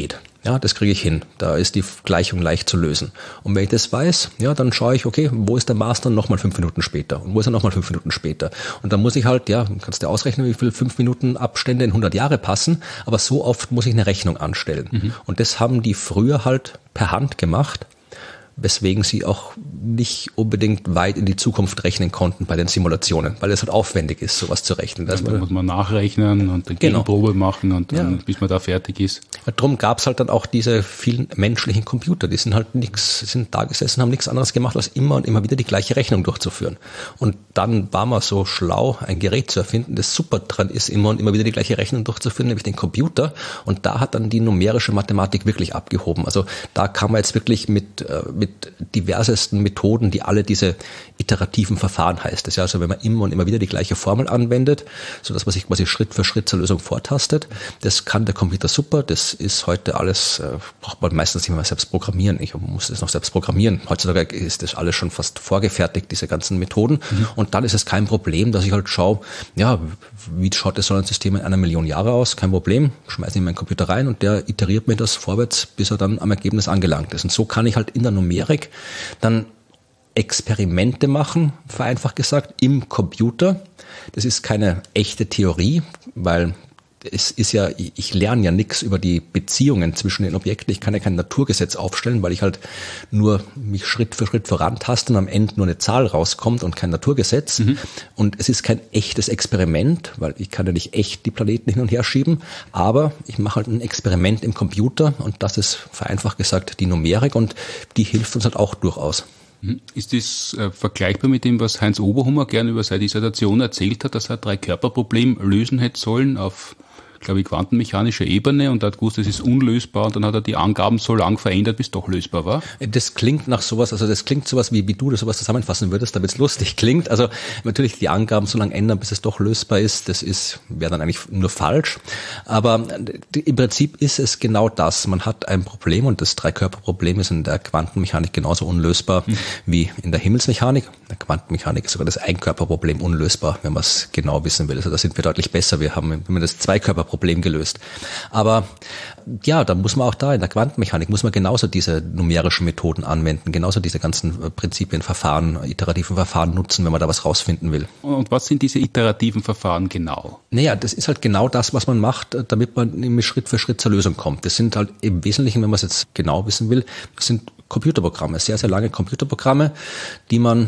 Ja, das kriege ich hin. Da ist die Gleichung leicht zu lösen. Und wenn ich das weiß, ja, dann schaue ich, okay, wo ist der Maß dann nochmal 5 Minuten später? Und wo ist er nochmal 5 Minuten später? Und dann muss ich halt, ja, kannst du ausrechnen, wie viel 5 Minuten Abstände in 100 Jahre passen. Aber so oft muss ich eine Rechnung anstellen. Und das haben die früher halt per Hand gemacht, weswegen sie auch nicht unbedingt weit in die Zukunft rechnen konnten bei den Simulationen, weil es halt aufwendig ist, sowas zu rechnen. Da muss man nachrechnen und eine Gegenprobe machen und dann, bis man da fertig ist. Darum gab es halt dann auch diese vielen menschlichen Computer, die sind halt sind da gesessen, haben nichts anderes gemacht, als immer und immer wieder die gleiche Rechnung durchzuführen. Und dann war man so schlau, ein Gerät zu erfinden, das super dran ist, immer und immer wieder die gleiche Rechnung durchzuführen, nämlich den Computer. Und da hat dann die numerische Mathematik wirklich abgehoben. Also da kann man jetzt wirklich mit diversesten Methoden, die alle diese iterativen Verfahren heißt es ja, also wenn man immer und immer wieder die gleiche Formel anwendet, so dass man sich quasi Schritt für Schritt zur Lösung vortastet, das kann der Computer super, das ist heute alles, braucht man meistens nicht mehr selbst programmieren, ich muss das noch selbst programmieren, heutzutage ist das alles schon fast vorgefertigt, diese ganzen Methoden und dann ist es kein Problem, dass ich halt schaue, ja, wie schaut das Sonnensystem in 1 Million Jahre aus, kein Problem, schmeiße in meinen Computer rein und der iteriert mir das vorwärts, bis er dann am Ergebnis angelangt ist und so kann ich halt in der Numerik dann Experimente machen, vereinfacht gesagt, im Computer. Das ist keine echte Theorie, weil es ist ja, ich lerne ja nichts über die Beziehungen zwischen den Objekten. Ich kann ja kein Naturgesetz aufstellen, weil ich halt nur mich Schritt für Schritt vorantaste und am Ende nur eine Zahl rauskommt und kein Naturgesetz. Und es ist kein echtes Experiment, weil ich kann ja nicht echt die Planeten hin und her schieben, aber ich mache halt ein Experiment im Computer und das ist vereinfacht gesagt die Numerik und die hilft uns halt auch durchaus. Ist das vergleichbar mit dem, was Heinz Oberhummer gerne über seine Dissertation erzählt hat, dass er 3-Körper-Problem lösen hätte sollen auf, glaube ich, quantenmechanischer Ebene und er hat gewusst, das ist unlösbar und dann hat er die Angaben so lang verändert, bis es doch lösbar war? Das klingt nach sowas, also das klingt sowas, wie du das sowas zusammenfassen würdest, damit es lustig klingt. Also natürlich die Angaben so lange ändern, bis es doch lösbar ist, wäre dann eigentlich nur falsch. Aber im Prinzip ist es genau das. Man hat ein Problem und das 3-Körper-Problem ist in der Quantenmechanik genauso unlösbar wie in der Himmelsmechanik. In der Quantenmechanik ist sogar das Ein-Körper-Problem unlösbar, wenn man es genau wissen will. Also da sind wir deutlich besser. Wir haben das 2-Körper-Problem gelöst. Aber ja, da muss man auch in der Quantenmechanik muss man genauso diese numerischen Methoden anwenden, genauso diese ganzen Prinzipien, Verfahren, iterativen Verfahren nutzen, wenn man da was rausfinden will. Und was sind diese iterativen Verfahren genau? Naja, das ist halt genau das, was man macht, damit man Schritt für Schritt zur Lösung kommt. Das sind halt im Wesentlichen, wenn man es jetzt genau wissen will, das sind Computerprogramme, sehr, sehr lange Computerprogramme, die man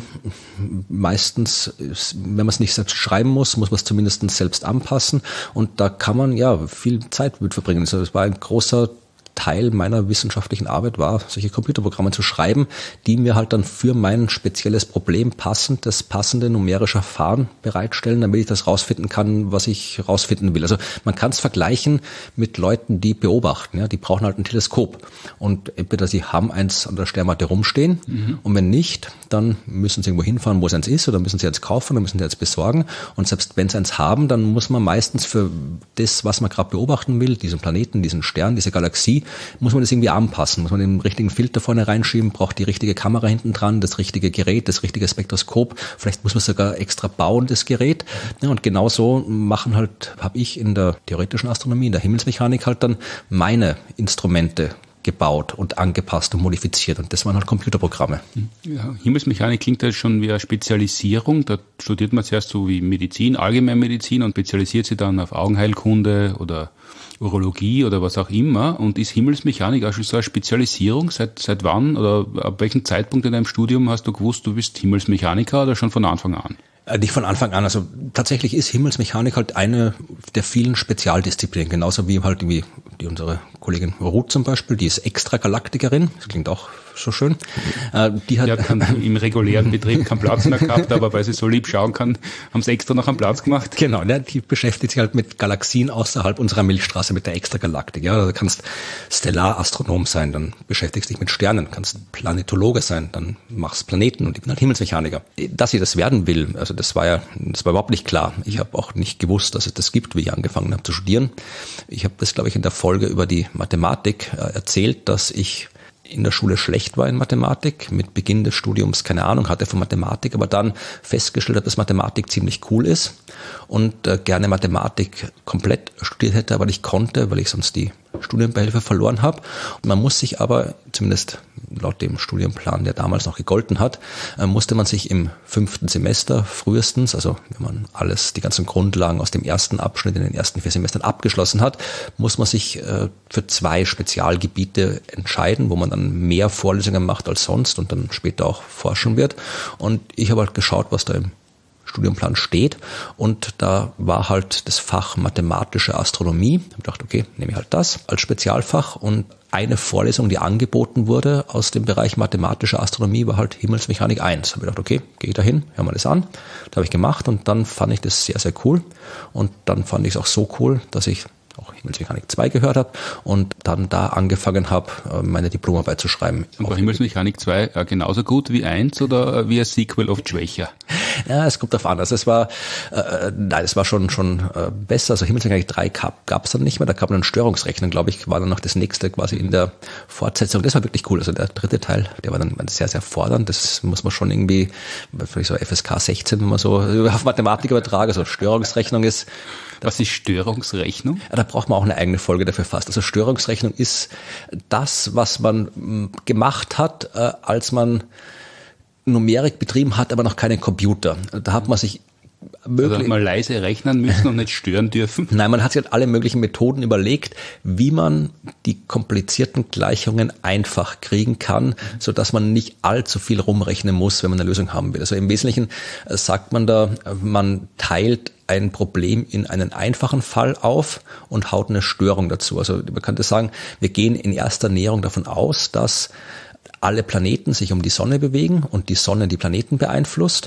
meistens, wenn man es nicht selbst schreiben muss man es zumindest selbst anpassen und da kann man ja viel Zeit mit verbringen. Also das war ein großer Teil meiner wissenschaftlichen Arbeit war, solche Computerprogramme zu schreiben, die mir halt dann für mein spezielles Problem das passende numerische Verfahren bereitstellen, damit ich das rausfinden kann, was ich rausfinden will. Also man kann es vergleichen mit Leuten, die beobachten. Ja, die brauchen halt ein Teleskop. Und entweder sie haben eins an der Sternwarte rumstehen und wenn nicht, dann müssen sie irgendwo hinfahren, wo es eins ist oder müssen sie eins kaufen oder müssen sie eins besorgen. Und selbst wenn sie eins haben, dann muss man meistens für das, was man gerade beobachten will, diesen Planeten, diesen Stern, diese Galaxie, muss man das irgendwie anpassen, muss man den richtigen Filter vorne reinschieben, braucht die richtige Kamera hinten dran, das richtige Gerät, das richtige Spektroskop, vielleicht muss man sogar extra bauen, das Gerät. Ja, und genauso habe ich in der theoretischen Astronomie, in der Himmelsmechanik halt dann meine Instrumente gebaut und angepasst und modifiziert und das waren halt Computerprogramme. Ja, Himmelsmechanik klingt ja schon wie eine Spezialisierung, da studiert man zuerst so wie Medizin, Allgemeinmedizin und spezialisiert sich dann auf Augenheilkunde oder Urologie oder was auch immer und ist Himmelsmechanik auch schon so eine Spezialisierung? Seit wann oder ab welchem Zeitpunkt in deinem Studium hast du gewusst, du bist Himmelsmechaniker oder schon von Anfang an? Nicht von Anfang an. Also tatsächlich ist Himmelsmechanik halt eine der vielen Spezialdisziplinen, genauso wie halt wie unsere Kollegin Ruth zum Beispiel, die ist Extragalaktikerin, das klingt auch so schön. Die hat im regulären Betrieb keinen Platz mehr gehabt, aber weil sie so lieb schauen kann, haben sie extra noch einen Platz gemacht. Genau, ne, die beschäftigt sich halt mit Galaxien außerhalb unserer Milchstraße, mit der Extragalaktik. Ja, du kannst Stellarastronom sein, dann beschäftigst dich mit Sternen, kannst Planetologe sein, dann machst Planeten und ich bin halt Himmelsmechaniker. Dass sie das werden will, also das war überhaupt nicht klar. Ich habe auch nicht gewusst, dass es das gibt, wie ich angefangen habe zu studieren. Ich habe das, glaube ich, in der Folge über die Mathematik erzählt, dass ich in der Schule schlecht war in Mathematik, mit Beginn des Studiums keine Ahnung hatte von Mathematik, aber dann festgestellt habe, dass Mathematik ziemlich cool ist und gerne Mathematik komplett studiert hätte, aber nicht konnte, weil ich sonst die Studienbeihilfe verloren habe. Man muss sich aber, zumindest laut dem Studienplan, der damals noch gegolten hat, musste man sich im 5. Semester frühestens, also wenn man die ganzen Grundlagen aus dem ersten Abschnitt in den ersten 4 Semestern abgeschlossen hat, muss man sich für 2 Spezialgebiete entscheiden, wo man dann mehr Vorlesungen macht als sonst und dann später auch forschen wird. Und ich habe halt geschaut, was da im Studienplan steht und da war halt das Fach mathematische Astronomie. Ich habe gedacht, okay, nehme ich halt das als Spezialfach und eine Vorlesung, die angeboten wurde aus dem Bereich mathematische Astronomie, war halt Himmelsmechanik 1. Da habe ich gedacht, okay, gehe ich da hin, höre mir das an. Das habe ich gemacht und dann fand ich das sehr, sehr cool und dann fand ich es auch so cool, dass ich auch Himmelsmechanik 2 gehört habe und dann da angefangen habe, meine Diplomarbeit zu schreiben. Und war Himmelsmechanik 2 genauso gut wie 1 oder wie ein Sequel oft schwächer? Ja, es kommt darauf an. Also es war schon besser. Also Himmelsmechanik 3 gab es dann nicht mehr. Da kam dann Störungsrechnung, glaube ich, war dann noch das nächste quasi in der Fortsetzung. Das war wirklich cool. Also der 3. Teil, der war dann sehr, sehr fordernd. Das muss man schon irgendwie, vielleicht so FSK 16, wenn man so auf Mathematik übertragen. Also Störungsrechnung ist. Was ist Störungsrechnung? Ja, da braucht man auch eine eigene Folge dafür fast. Also Störungsrechnung ist das, was man gemacht hat, als man Numerik betrieben hat, aber noch keinen Computer. Da hat man sich also mal leise rechnen müssen und nicht stören dürfen? Nein, man hat sich halt alle möglichen Methoden überlegt, wie man die komplizierten Gleichungen einfach kriegen kann, so dass man nicht allzu viel rumrechnen muss, wenn man eine Lösung haben will. Also im Wesentlichen sagt man da, man teilt ein Problem in einen einfachen Fall auf und haut eine Störung dazu. Also man könnte sagen, wir gehen in erster Näherung davon aus, dass alle Planeten sich um die Sonne bewegen und die Sonne die Planeten beeinflusst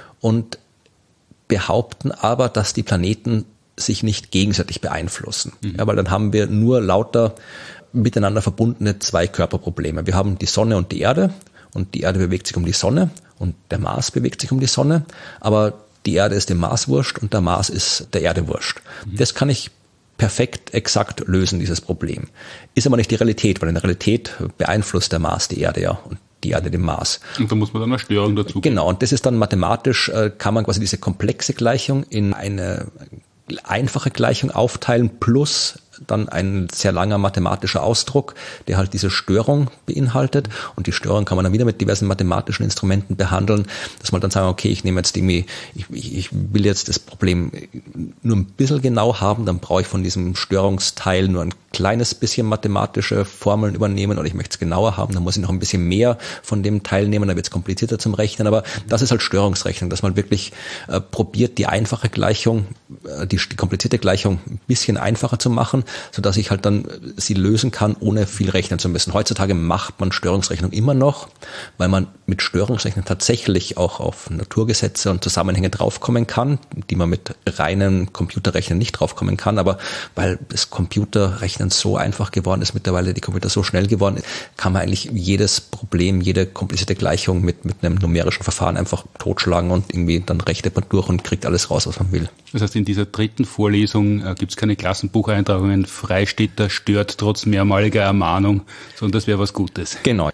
und behaupten aber, dass die Planeten sich nicht gegenseitig beeinflussen. Ja, weil dann haben wir nur lauter miteinander verbundene Zweikörperprobleme. Wir haben die Sonne und die Erde bewegt sich um die Sonne und der Mars bewegt sich um die Sonne, aber die Erde ist dem Mars wurscht und der Mars ist der Erde wurscht. Das kann ich perfekt, exakt lösen, dieses Problem. Ist aber nicht die Realität, weil in der Realität beeinflusst der Mars die Erde ja und die Erde dem Mars. Und da muss man dann eine Störung dazu. Genau, und das ist dann mathematisch, kann man quasi diese komplexe Gleichung in eine einfache Gleichung aufteilen plus dann ein sehr langer mathematischer Ausdruck, der halt diese Störung beinhaltet. Und die Störung kann man dann wieder mit diversen mathematischen Instrumenten behandeln, dass man dann sagen, okay, ich nehme jetzt irgendwie, ich will jetzt das Problem nur ein bisschen genau haben, dann brauche ich von diesem Störungsteil nur ein kleines bisschen mathematische Formeln übernehmen oder ich möchte es genauer haben, dann muss ich noch ein bisschen mehr von dem Teil nehmen, dann wird es komplizierter zum Rechnen. Aber das ist halt Störungsrechnung, dass man wirklich probiert, die einfache Gleichung, die komplizierte Gleichung ein bisschen einfacher zu machen, sodass ich halt dann sie lösen kann, ohne viel rechnen zu müssen. Heutzutage macht man Störungsrechnung immer noch, weil man mit Störungsrechnung tatsächlich auch auf Naturgesetze und Zusammenhänge draufkommen kann, die man mit reinen Computerrechnen nicht draufkommen kann. Aber weil das Computerrechnen so einfach geworden ist, mittlerweile die Computer so schnell geworden ist, kann man eigentlich jedes Problem, jede komplizierte Gleichung mit einem numerischen Verfahren einfach totschlagen und irgendwie dann rechnet man durch und kriegt alles raus, was man will. Das heißt, in dieser 3. Vorlesung gibt es keine Klassenbucheintragungen, Freistädter stört trotz mehrmaliger Ermahnung, sondern das wäre was Gutes. Genau.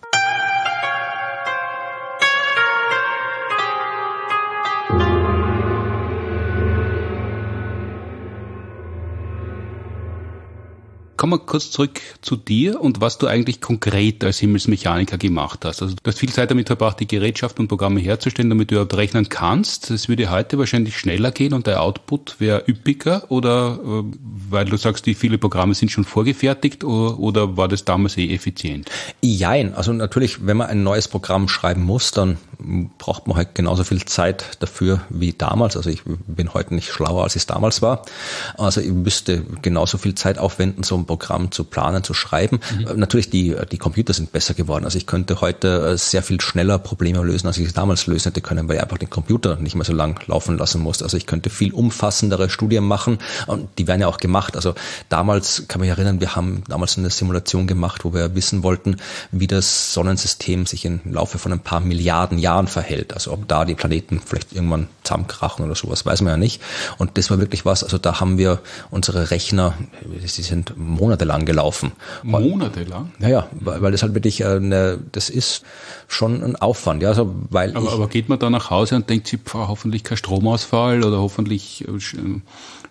Kommen wir kurz zurück zu dir und was du eigentlich konkret als Himmelsmechaniker gemacht hast. Also du hast viel Zeit damit verbracht, die Gerätschaften und Programme herzustellen, damit du überhaupt rechnen kannst. Das würde heute wahrscheinlich schneller gehen und der Output wäre üppiger oder weil du sagst, die viele Programme sind schon vorgefertigt oder war das damals effizient? Jein, also natürlich, wenn man ein neues Programm schreiben muss, dann braucht man halt genauso viel Zeit dafür wie damals. Also ich bin heute nicht schlauer, als ich es damals war. Also ich müsste genauso viel Zeit aufwenden, so ein Programm zu planen, zu schreiben. Natürlich, die Computer sind besser geworden. Also ich könnte heute sehr viel schneller Probleme lösen, als ich es damals lösen hätte können, weil ich einfach den Computer nicht mehr so lang laufen lassen musste. Also ich könnte viel umfassendere Studien machen und die werden ja auch gemacht. Also damals, kann mich erinnern, wir haben damals eine Simulation gemacht, wo wir wissen wollten, wie das Sonnensystem sich im Laufe von ein paar Milliarden Jahren verhält. Also ob da die Planeten vielleicht irgendwann zusammenkrachen oder sowas, weiß man ja nicht. Und das war wirklich was, also da haben wir unsere Rechner, sie sind monatelang gelaufen. Monatelang? Ja, weil das halt wirklich das ist schon ein Aufwand. Ja, also aber geht man da nach Hause und denkt sich, hoffentlich kein Stromausfall oder hoffentlich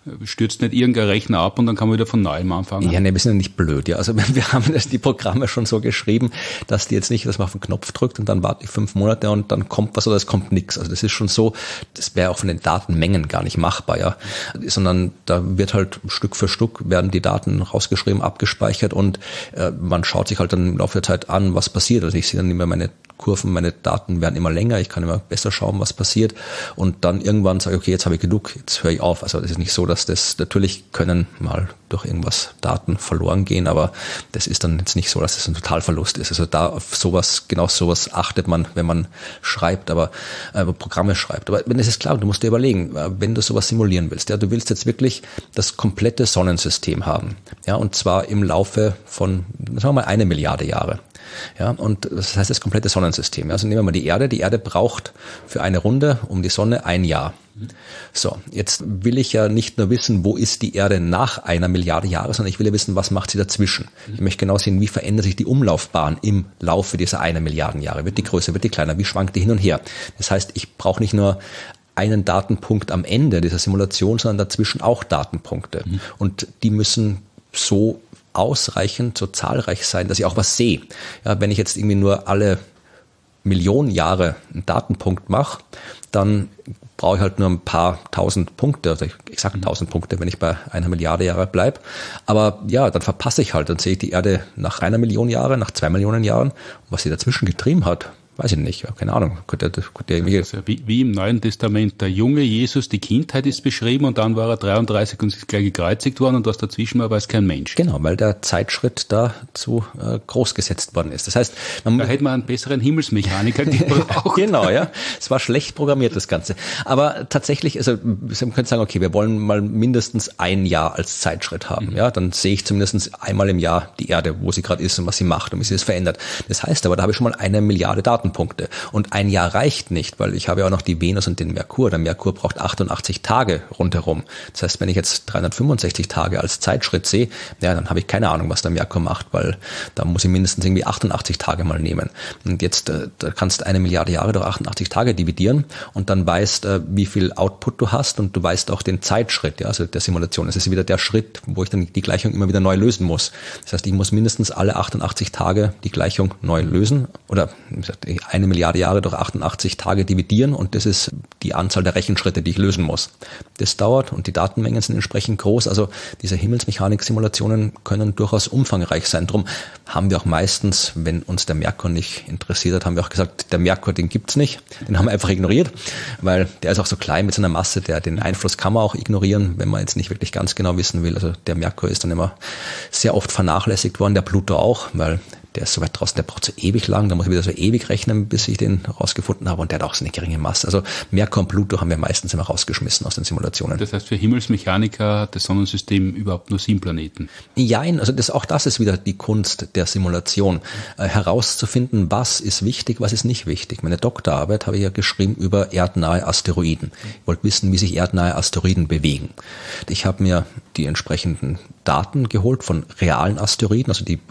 stürzt nicht irgendein Rechner ab und dann kann man wieder von neuem anfangen. Ja, wir sind ja nicht blöd. Ja. Also wir haben die Programme schon so geschrieben, dass die jetzt nicht, dass man auf den Knopf drückt und dann warte ich 5 Monate und dann kommt was oder es kommt nichts. Also das ist schon so, das wäre auch von den Datenmengen gar nicht machbar, ja. Sondern da wird halt Stück für Stück werden die Daten rausgeschrieben, abgespeichert und man schaut sich halt dann im Laufe der Zeit an, was passiert. Also ich sehe dann immer meine Kurven, meine Daten werden immer länger, ich kann immer besser schauen, was passiert und dann irgendwann sage ich, okay, jetzt habe ich genug, jetzt höre ich auf. Also es ist nicht so, dass das, natürlich können mal durch irgendwas Daten verloren gehen, aber das ist dann jetzt nicht so, dass es ein Totalverlust ist. Also da auf sowas, genau sowas achtet man, wenn man schreibt, aber Programme schreibt. Aber wenn es ist klar, du musst dir überlegen, wenn du sowas simulieren willst, ja, du willst jetzt wirklich das komplette Sonnensystem haben, ja, und zwar im Laufe von, sagen wir mal, 1 Milliarde Jahre. Ja, und das heißt das komplette Sonnensystem. Also nehmen wir mal die Erde. Die Erde braucht für eine Runde um die Sonne 1 Jahr. So, jetzt will ich ja nicht nur wissen, wo ist die Erde nach 1 Milliarde Jahre, sondern ich will ja wissen, was macht sie dazwischen. Ich möchte genau sehen, wie verändert sich die Umlaufbahn im Laufe dieser 1 Milliarden Jahre. Wird die größer, wird die kleiner, wie schwankt die hin und her? Das heißt, ich brauche nicht nur einen Datenpunkt am Ende dieser Simulation, sondern dazwischen auch Datenpunkte. Und die müssen so ausreichend, so zahlreich sein, dass ich auch was sehe. Ja, wenn ich jetzt irgendwie nur alle Millionen Jahre einen Datenpunkt mache, dann brauche ich halt nur ein paar 1000 Punkte, also exakt 1000 Punkte, wenn ich bei 1 Milliarde Jahre bleibe. Aber ja, dann verpasse ich halt, dann sehe ich die Erde nach 1 Million Jahre, nach 2 Millionen Jahren. Und was sie dazwischen getrieben hat, weiß ich nicht, keine Ahnung. Könnte irgendwie also wie im Neuen Testament, der junge Jesus, die Kindheit ist beschrieben und dann war er 33 und ist gleich gekreuzigt worden und was dazwischen war, weiß kein Mensch. Genau, weil der Zeitschritt da zu groß gesetzt worden ist. Das heißt, da hätte man einen besseren Himmelsmechaniker gebraucht. Genau, ja. Es war schlecht programmiert, das Ganze. Aber tatsächlich, also man könnte sagen, okay, wir wollen mal mindestens 1 Jahr als Zeitschritt haben. Ja, dann sehe ich zumindest einmal im Jahr die Erde, wo sie gerade ist und was sie macht und wie sie es verändert. Das heißt aber, da habe ich schon mal 1 Milliarde Datenpunkte. Und 1 Jahr reicht nicht, weil ich habe ja auch noch die Venus und den Merkur. Der Merkur braucht 88 Tage rundherum. Das heißt, wenn ich jetzt 365 Tage als Zeitschritt sehe, ja, dann habe ich keine Ahnung, was der Merkur macht, weil da muss ich mindestens irgendwie 88 Tage mal nehmen. Und jetzt, da kannst du 1 Milliarde Jahre durch 88 Tage dividieren und dann weißt, wie viel Output du hast und du weißt auch den Zeitschritt, ja, also der Simulation. Das ist wieder der Schritt, wo ich dann die Gleichung immer wieder neu lösen muss. Das heißt, ich muss mindestens alle 88 Tage die Gleichung neu lösen oder, wie gesagt, 1 Milliarde Jahre durch 88 Tage dividieren und das ist die Anzahl der Rechenschritte, die ich lösen muss. Das dauert und die Datenmengen sind entsprechend groß. Also diese Himmelsmechanik-Simulationen können durchaus umfangreich sein. Drum haben wir auch meistens, wenn uns der Merkur nicht interessiert hat, haben wir auch gesagt, der Merkur, den gibt's nicht. Den haben wir einfach ignoriert, weil der ist auch so klein mit seiner Masse, den Einfluss kann man auch ignorieren, wenn man jetzt nicht wirklich ganz genau wissen will. Also der Merkur ist dann immer sehr oft vernachlässigt worden, der Pluto auch, weil der ist so weit draußen, der braucht so ewig lang, da muss ich wieder so ewig rechnen, bis ich den rausgefunden habe und der hat auch so eine geringe Masse. Also Merkur und Pluto haben wir meistens immer rausgeschmissen aus den Simulationen. Das heißt, für Himmelsmechaniker hat das Sonnensystem überhaupt nur 7 Planeten? Jein, also auch das ist wieder die Kunst der Simulation, herauszufinden, was ist wichtig, was ist nicht wichtig. Meine Doktorarbeit habe ich ja geschrieben über erdnahe Asteroiden. Ich wollte wissen, wie sich erdnahe Asteroiden bewegen. Ich habe mir die entsprechenden Daten geholt von realen Asteroiden, also die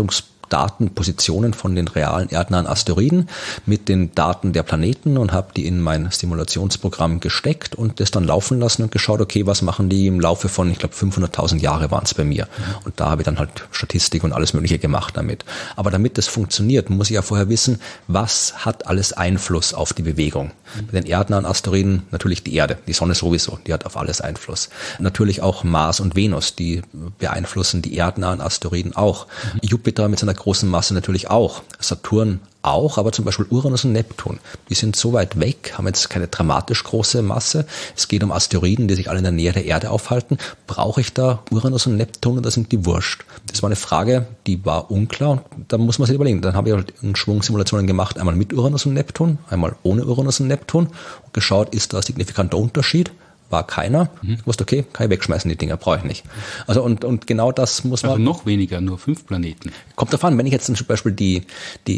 Beobachtungsdatenpositionen von den realen erdnahen Asteroiden mit den Daten der Planeten und habe die in mein Simulationsprogramm gesteckt und das dann laufen lassen und geschaut, okay, was machen die im Laufe von, ich glaube 500.000 Jahre waren es bei mir. Und da habe ich dann halt Statistik und alles Mögliche gemacht damit. Aber damit das funktioniert, muss ich ja vorher wissen, was hat alles Einfluss auf die Bewegung. Bei den erdnahen Asteroiden natürlich die Erde, die Sonne sowieso, die hat auf alles Einfluss. Natürlich auch Mars und Venus, die beeinflussen die erdnahen Asteroiden auch. Jupiter mit seiner großen Masse natürlich auch. Saturn auch, aber zum Beispiel Uranus und Neptun, die sind so weit weg, haben jetzt keine dramatisch große Masse. Es geht um Asteroiden, die sich alle in der Nähe der Erde aufhalten. Brauche ich da Uranus und Neptun oder sind die wurscht? Das war eine Frage, die war unklar und da muss man sich überlegen. Dann habe ich halt einen Schwung Simulationen gemacht, einmal mit Uranus und Neptun, einmal ohne Uranus und Neptun und geschaut, ist da ein signifikanter Unterschied? War keiner. Ich wusste, okay, kann ich wegschmeißen, die Dinger brauche ich nicht. Also und genau das muss man... Also noch weniger, nur 5 Planeten. Kommt davon, wenn ich jetzt zum Beispiel die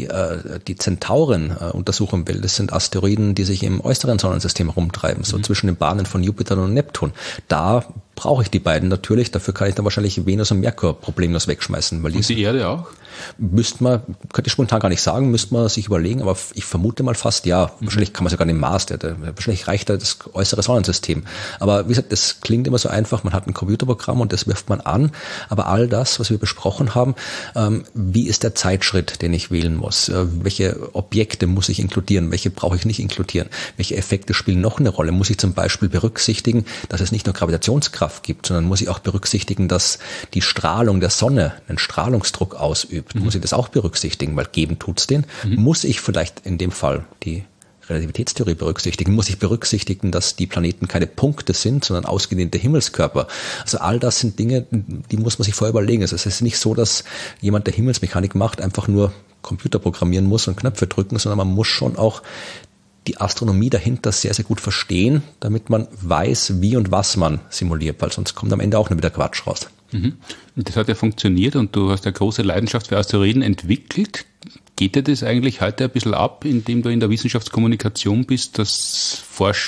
Zentauren untersuchen will, das sind Asteroiden, die sich im äußeren Sonnensystem rumtreiben, so zwischen den Bahnen von Jupiter und Neptun. Da brauche ich die beiden natürlich, dafür kann ich dann wahrscheinlich Venus und Merkur problemlos wegschmeißen. Weil und die Erde auch? Könnte ich spontan gar nicht sagen, müsste man sich überlegen, aber ich vermute mal fast ja. Wahrscheinlich kann man sogar den Mars, wahrscheinlich reicht da das äußere Sonnensystem. Aber wie gesagt, das klingt immer so einfach, man hat ein Computerprogramm und das wirft man an, aber all das, was wir besprochen haben, wie ist der Zeitschritt, den ich wählen muss? Welche Objekte muss ich inkludieren? Welche brauche ich nicht inkludieren? Welche Effekte spielen noch eine Rolle? Muss ich zum Beispiel berücksichtigen, dass es nicht nur Gravitationskraft gibt, sondern muss ich auch berücksichtigen, dass die Strahlung der Sonne einen Strahlungsdruck ausübt? Muss ich das auch berücksichtigen, weil geben tut's den? Muss ich vielleicht in dem Fall die Relativitätstheorie berücksichtigen? Muss ich berücksichtigen, dass die Planeten keine Punkte sind, sondern ausgedehnte Himmelskörper? Also all das sind Dinge, die muss man sich vorher überlegen. Also es ist nicht so, dass jemand, der Himmelsmechanik macht, einfach nur Computer programmieren muss und Knöpfe drücken, sondern man muss schon auch die Astronomie dahinter sehr, sehr gut verstehen, damit man weiß, wie und was man simuliert, weil sonst kommt am Ende auch nur wieder Quatsch raus. Und das hat ja funktioniert und du hast ja große Leidenschaft für Asteroiden entwickelt. Geht dir das eigentlich heute ein bisschen ab, indem du in der Wissenschaftskommunikation bist, dass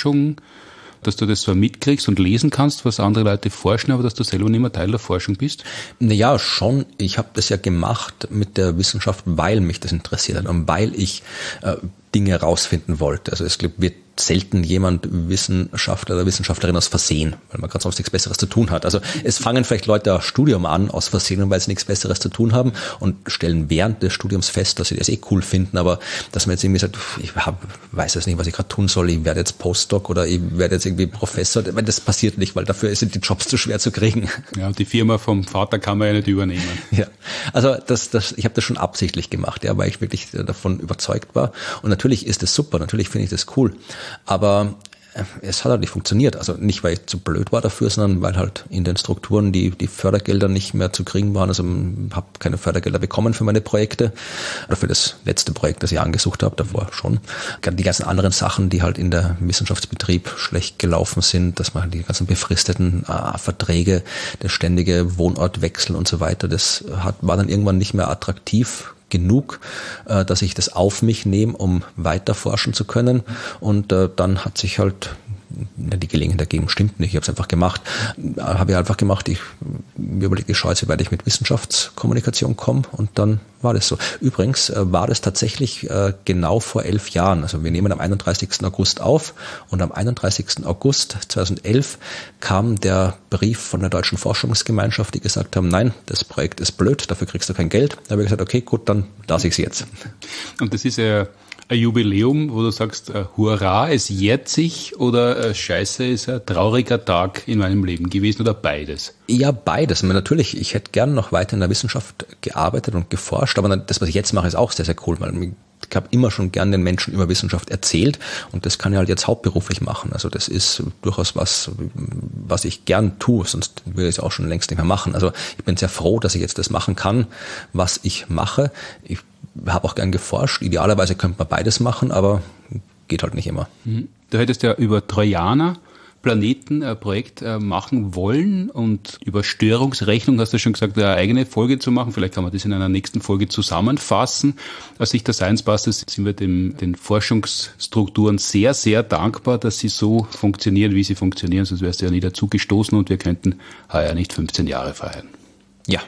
du das so mitkriegst und lesen kannst, was andere Leute forschen, aber dass du selber nicht mehr Teil der Forschung bist? Naja, schon. Ich habe das ja gemacht mit der Wissenschaft, weil mich das interessiert hat und weil ich Dinge herausfinden wollte. Also es wird selten jemand Wissenschaftler oder Wissenschaftlerin aus Versehen, weil man gerade sonst nichts Besseres zu tun hat. Also es fangen vielleicht Leute ein Studium an aus Versehen, weil sie nichts Besseres zu tun haben und stellen während des Studiums fest, dass sie das cool finden, aber dass man jetzt irgendwie sagt, ich weiß jetzt nicht, was ich gerade tun soll, ich werde jetzt Postdoc oder ich werde jetzt irgendwie Professor, das passiert nicht, weil dafür sind die Jobs zu schwer zu kriegen. Ja, und die Firma vom Vater kann man ja nicht übernehmen. Ja, also ich habe das schon absichtlich gemacht, ja, weil ich wirklich davon überzeugt war. Und natürlich ist es super, natürlich finde ich das cool. Aber es hat halt nicht funktioniert. Also nicht, weil ich zu blöd war dafür, sondern weil halt in den Strukturen die Fördergelder nicht mehr zu kriegen waren. Also ich habe keine Fördergelder bekommen für meine Projekte oder für das letzte Projekt, das ich angesucht habe, davor schon. Die ganzen anderen Sachen, die halt in der Wissenschaftsbetrieb schlecht gelaufen sind, dass man die ganzen befristeten Verträge, der ständige Wohnortwechsel und so weiter, das war dann irgendwann nicht mehr attraktiv genug, dass ich das auf mich nehme, um weiter forschen zu können. Und dann hat sich halt die Gelegenheit ergeben, stimmt nicht, ich habe es einfach gemacht. Habe ich einfach gemacht, mir überlegt, ich schaue jetzt, wie weit ich mit Wissenschaftskommunikation komme und dann war das so. Übrigens war das tatsächlich genau vor 11 Jahren. Also wir nehmen am 31. August auf und am 31. August 2011 kam der Brief von der Deutschen Forschungsgemeinschaft, die gesagt haben, nein, das Projekt ist blöd, dafür kriegst du kein Geld. Da habe ich gesagt, okay, gut, dann lasse ich es jetzt. Und das ist ja ein Jubiläum, wo du sagst, hurra, es jährt sich oder scheiße, ist ein trauriger Tag in meinem Leben gewesen oder beides? Ja, beides. Natürlich, ich hätte gern noch weiter in der Wissenschaft gearbeitet und geforscht, aber das, was ich jetzt mache, ist auch sehr, sehr cool, weil ich habe immer schon gern den Menschen über Wissenschaft erzählt und das kann ich halt jetzt hauptberuflich machen. Also das ist durchaus was ich gern tue, sonst würde ich es auch schon längst nicht mehr machen. Also ich bin sehr froh, dass ich jetzt das machen kann, was ich mache. Ich habe auch gern geforscht. Idealerweise könnte man beides machen, aber geht halt nicht immer. Du hättest ja über Trojaner Planeten ein Projekt machen wollen und über Störungsrechnung hast du schon gesagt, eine eigene Folge zu machen. Vielleicht kann man das in einer nächsten Folge zusammenfassen. Aus Sicht der Science Busters sind wir den Forschungsstrukturen sehr, sehr dankbar, dass sie so funktionieren, wie sie funktionieren. Sonst wärst du ja nie dazu gestoßen und wir könnten heuer nicht 15 Jahre feiern. Ja.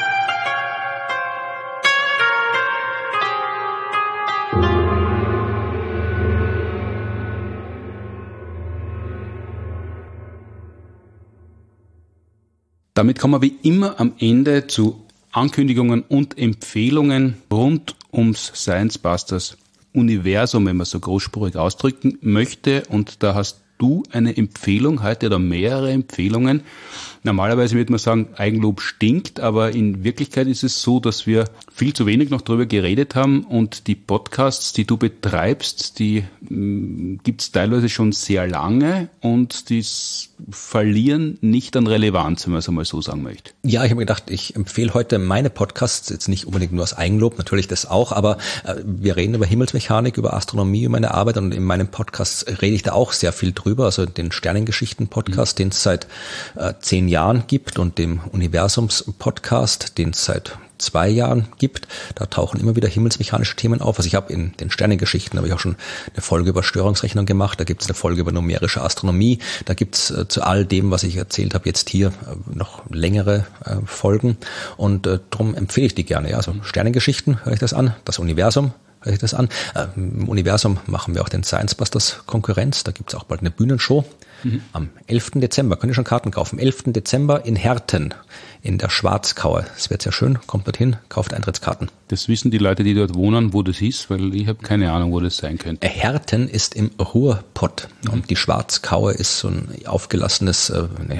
Damit kommen wir wie immer am Ende zu Ankündigungen und Empfehlungen rund ums Science Busters Universum, wenn man so großspurig ausdrücken möchte. Und da hast du eine Empfehlung heute oder mehrere Empfehlungen. Normalerweise würde man sagen, Eigenlob stinkt, aber in Wirklichkeit ist es so, dass wir viel zu wenig noch darüber geredet haben und die Podcasts, die du betreibst, die gibt's teilweise schon sehr lange und die verlieren nicht an Relevanz, wenn man es einmal so sagen möchte. Ja, ich habe mir gedacht, ich empfehle heute meine Podcasts, jetzt nicht unbedingt nur als Eigenlob, natürlich das auch, aber wir reden über Himmelsmechanik, über Astronomie, über meine Arbeit und in meinem Podcast rede ich da auch sehr viel drüber, also den Sternengeschichten-Podcast, den es seit 10 Jahren gibt und dem Universums-Podcast, den es seit 2 Jahren gibt. Da tauchen immer wieder himmelsmechanische Themen auf. Also ich habe in den Sternengeschichten habe ich auch schon eine Folge über Störungsrechnung gemacht. Da gibt es eine Folge über numerische Astronomie. Da gibt es zu all dem, was ich erzählt habe, jetzt hier noch längere Folgen. Und darum empfehle ich die gerne. Ja, also Sternengeschichten höre ich das an. Das Universum höre ich das an. Im Universum machen wir auch den Science Busters Konkurrenz. Da gibt es auch bald eine Bühnenshow Am 11. Dezember, könnt ihr schon Karten kaufen, 11. Dezember in Herten, in der Schwarzkaue. Es wird sehr schön, kommt dorthin, kauft Eintrittskarten. Das wissen die Leute, die dort wohnen, wo das ist, weil ich habe keine Ahnung, wo das sein könnte. Herten ist im Ruhrpott und die Schwarzkaue ist so ein aufgelassenes,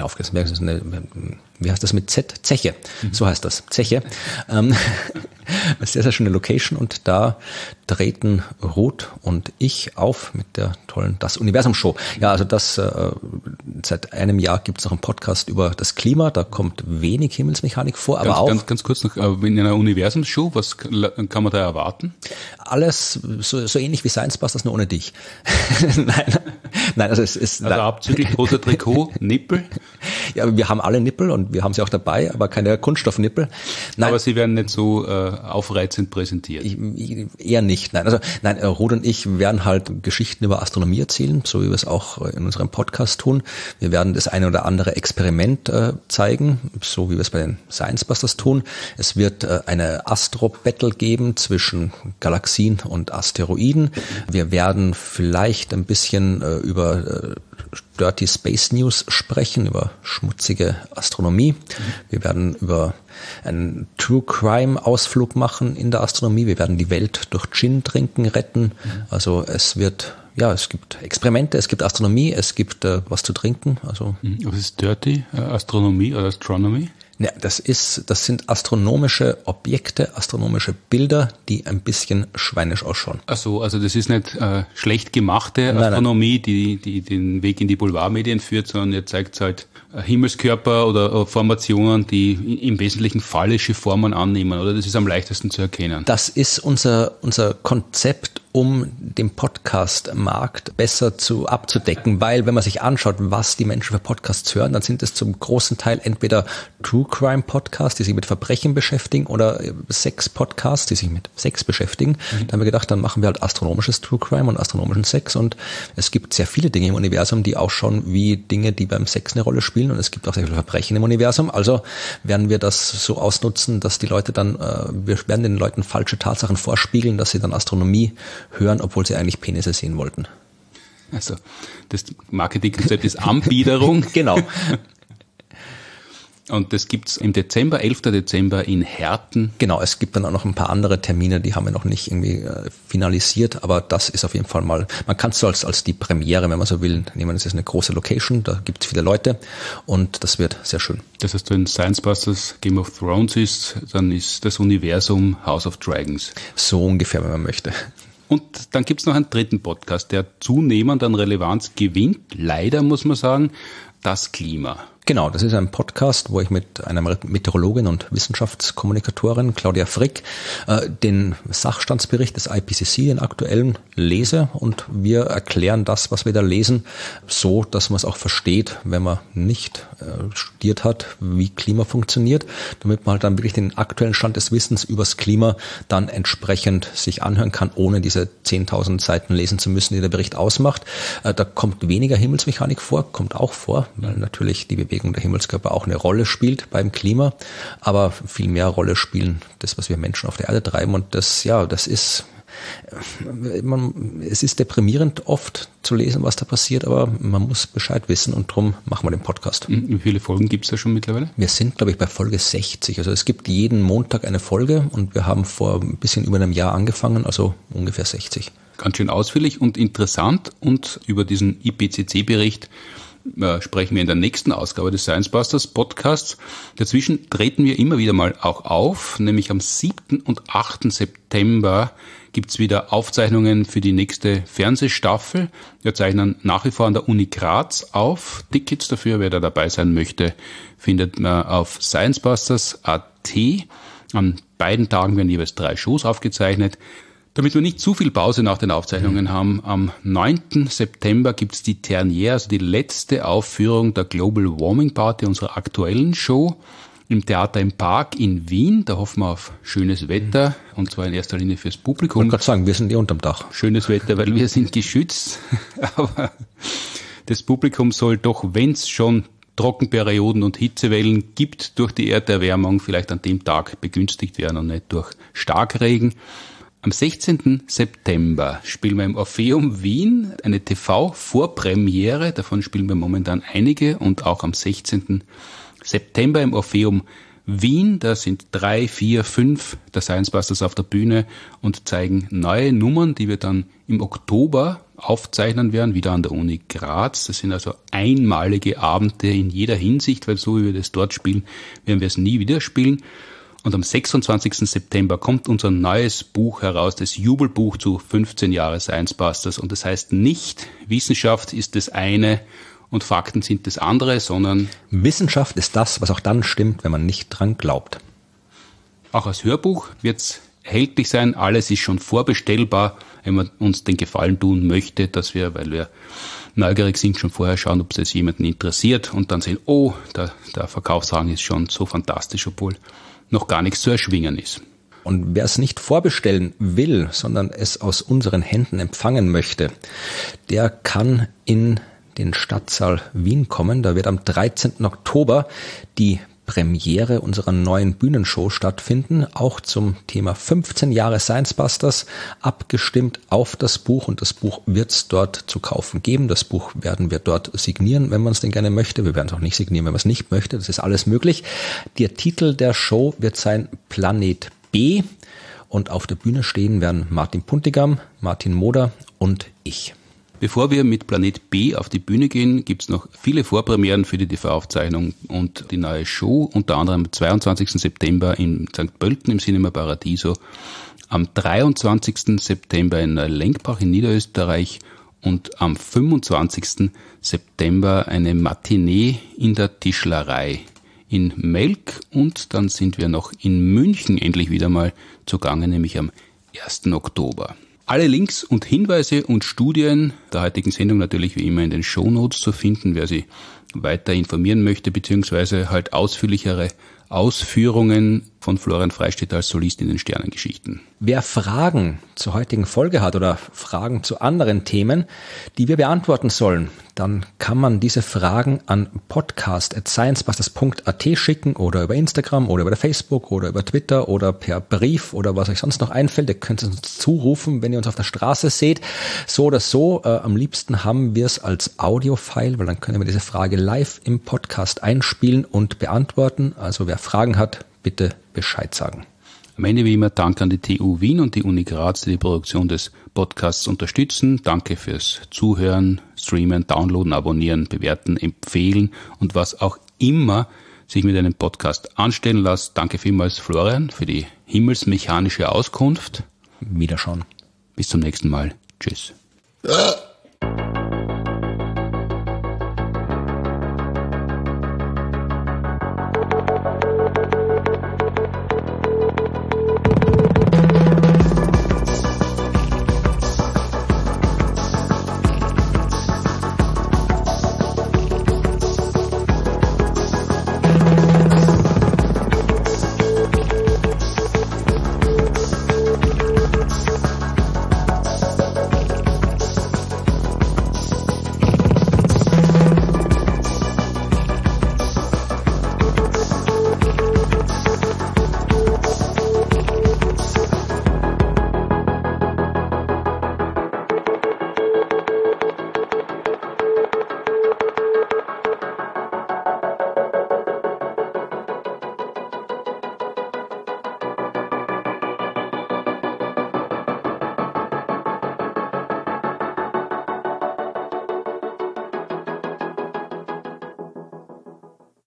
wie heißt das mit Z? Zeche, so heißt das, Zeche. Sehr, sehr schöne Location und da treten Ruth und ich auf mit der tollen Das Universum Show. Ja, also seit einem Jahr gibt es noch einen Podcast über das Klima, da kommt wenig Himmelsmechanik vor, aber ganz kurz noch, in einer Universum-Show, was kann man da erwarten? Alles so ähnlich wie Science Busters, nur ohne dich. Nein, also es ist... Also abzüglich roter Trikot, Nippel? Ja, wir haben alle Nippel und wir haben sie auch dabei, aber keine Kunststoffnippel. Nein, aber sie werden nicht so aufreizend präsentiert. Eher nicht, nein. Also nein, Ruth und ich werden halt Geschichten über Astronomie erzählen, so wie wir es auch in unserem Podcast tun. Wir werden das eine oder andere Experiment zeigen, so wie wir es bei den Science Busters tun. Es wird eine Astro-Battle geben zwischen Galaxien und Asteroiden. Wir werden vielleicht ein bisschen über Dirty Space News sprechen, über schmutzige Astronomie. Wir werden über einen True Crime Ausflug machen in der Astronomie. Wir werden die Welt durch Gin trinken retten. Also es gibt Experimente, es gibt Astronomie, es gibt was zu trinken. Also was ist Dirty Astronomie oder Astronomy? Ja, das sind astronomische Objekte, astronomische Bilder, die ein bisschen schweinisch ausschauen. Ach so, also das ist nicht schlecht gemachte Astronomie, nein. Die den Weg in die Boulevardmedien führt, sondern ihr zeigt halt Himmelskörper oder Formationen, die im Wesentlichen phallische Formen annehmen, oder? Das ist am leichtesten zu erkennen. Das ist unser Konzept, um den Podcast-Markt besser abzudecken, weil wenn man sich anschaut, was die Menschen für Podcasts hören, dann sind es zum großen Teil entweder True Crime Podcasts, die sich mit Verbrechen beschäftigen, oder Sex-Podcasts, die sich mit Sex beschäftigen. Da haben wir gedacht, dann machen wir halt astronomisches True Crime und astronomischen Sex, und es gibt sehr viele Dinge im Universum, die ausschauen wie Dinge, die beim Sex eine Rolle spielen, und es gibt auch sehr viele Verbrechen im Universum. Also werden wir das so ausnutzen, dass die Leute dann, wir werden den Leuten falsche Tatsachen vorspiegeln, dass sie dann Astronomie hören, obwohl sie eigentlich Penisse sehen wollten. Also das Marketingkonzept ist Anbiederung. Genau. Und das gibt's im Dezember, 11. Dezember in Herten. Genau, es gibt dann auch noch ein paar andere Termine, die haben wir noch nicht irgendwie finalisiert, aber das ist auf jeden Fall mal, man kann es so als die Premiere, wenn man so will, nehmen. Es ist eine große Location, da gibt es viele Leute und das wird sehr schön. Das heißt, wenn Science Busters Game of Thrones ist, dann ist das Universum House of Dragons. So ungefähr, wenn man möchte. Und dann gibt's noch einen dritten Podcast, der zunehmend an Relevanz gewinnt. Leider muss man sagen, das Klima. Genau, das ist ein Podcast, wo ich mit einer Meteorologin und Wissenschaftskommunikatorin, Claudia Frick, den Sachstandsbericht des IPCC, den aktuellen, lese, und wir erklären das, was wir da lesen, so, dass man es auch versteht, wenn man nicht studiert hat, wie Klima funktioniert, damit man halt dann wirklich den aktuellen Stand des Wissens übers Klima dann entsprechend sich anhören kann, ohne diese 10.000 Seiten lesen zu müssen, die der Bericht ausmacht. Da kommt weniger Himmelsmechanik vor, kommt auch vor, weil natürlich die Bewegung der Himmelskörper auch eine Rolle spielt beim Klima, aber viel mehr Rolle spielen das, was wir Menschen auf der Erde treiben, und es ist deprimierend oft zu lesen, was da passiert, aber man muss Bescheid wissen, und darum machen wir den Podcast. Wie viele Folgen gibt es da schon mittlerweile? Wir sind, glaube ich, bei Folge 60. Also es gibt jeden Montag eine Folge, und wir haben vor ein bisschen über einem Jahr angefangen, also ungefähr 60. Ganz schön ausführlich und interessant, und über diesen IPCC-Bericht sprechen wir in der nächsten Ausgabe des Science Busters Podcasts. Dazwischen treten wir immer wieder mal auch auf, nämlich am 7. und 8. September gibt's wieder Aufzeichnungen für die nächste Fernsehstaffel. Wir zeichnen nach wie vor an der Uni Graz auf. Tickets dafür, wer da dabei sein möchte, findet man auf sciencebusters.at. An beiden Tagen werden jeweils 3 Shows aufgezeichnet. Damit wir nicht zu viel Pause nach den Aufzeichnungen haben, am 9. September gibt's die Ternier, also die letzte Aufführung der Global Warming Party, unserer aktuellen Show, im Theater im Park in Wien. Da hoffen wir auf schönes Wetter, und zwar in erster Linie fürs Publikum. Ich wollte gerade sagen, wir sind unterm Dach. Schönes Wetter, weil wir sind geschützt. Aber das Publikum soll doch, wenn es schon Trockenperioden und Hitzewellen gibt durch die Erderwärmung, vielleicht an dem Tag begünstigt werden und nicht durch Starkregen. Am 16. September spielen wir im Orpheum Wien eine TV-Vorpremiere. Davon spielen wir momentan einige und auch am 16. September im Orpheum Wien. Da sind 3, 4, 5 der Science Busters auf der Bühne und zeigen neue Nummern, die wir dann im Oktober aufzeichnen werden, wieder an der Uni Graz. Das sind also einmalige Abende in jeder Hinsicht, weil so wie wir das dort spielen, werden wir es nie wieder spielen. Und am 26. September kommt unser neues Buch heraus, das Jubelbuch zu 15 Jahre Science Busters. Und das heißt nicht, Wissenschaft ist das eine und Fakten sind das andere, sondern Wissenschaft ist das, was auch dann stimmt, wenn man nicht dran glaubt. Auch als Hörbuch wird es erhältlich sein. Alles ist schon vorbestellbar, wenn man uns den Gefallen tun möchte, dass wir, weil wir neugierig sind, schon vorher schauen, ob es das jemanden interessiert und dann sehen, oh, der Verkaufsrang ist schon so fantastisch, obwohl noch gar nichts zu erschwingen ist. Und wer es nicht vorbestellen will, sondern es aus unseren Händen empfangen möchte, der kann in den Stadtsaal Wien kommen. Da wird am 13. Oktober die Premiere unserer neuen Bühnenshow stattfinden, auch zum Thema 15 Jahre Science Busters, abgestimmt auf das Buch, und das Buch wird es dort zu kaufen geben. Das Buch werden wir dort signieren, wenn man es denn gerne möchte. Wir werden es auch nicht signieren, wenn man es nicht möchte. Das ist alles möglich. Der Titel der Show wird sein Planet B, und auf der Bühne stehen werden Martin Puntigam, Martin Moder und ich. Bevor wir mit Planet B auf die Bühne gehen, gibt's noch viele Vorpremieren für die TV-Aufzeichnung und die neue Show, unter anderem am 22. September in St. Pölten im Cinema Paradiso, am 23. September in Lenkbach in Niederösterreich und am 25. September eine Matinee in der Tischlerei in Melk, und dann sind wir noch in München endlich wieder mal zugange, nämlich am 1. Oktober. Alle Links und Hinweise und Studien der heutigen Sendung natürlich wie immer in den Shownotes zu finden, wer sie weiter informieren möchte, beziehungsweise halt ausführlichere Ausführungen von Florian Freistetter als Solist in den Sternengeschichten. Wer Fragen zur heutigen Folge hat oder Fragen zu anderen Themen, die wir beantworten sollen, dann kann man diese Fragen an podcast@sciencebusters.at schicken oder über Instagram oder über Facebook oder über Twitter oder per Brief oder was euch sonst noch einfällt. Ihr könnt es uns zurufen, wenn ihr uns auf der Straße seht. So oder so, am liebsten haben wir es als Audio-File, weil dann können wir diese Frage live im Podcast einspielen und beantworten. Also wer Fragen hat, bitte Bescheid sagen. Am Ende wie immer Dank an die TU Wien und die Uni Graz, die die Produktion des Podcasts unterstützen. Danke fürs Zuhören, Streamen, Downloaden, Abonnieren, Bewerten, Empfehlen und was auch immer sich mit einem Podcast anstellen lässt. Danke vielmals, Florian, für die himmelsmechanische Auskunft. Wiederschauen. Bis zum nächsten Mal. Tschüss.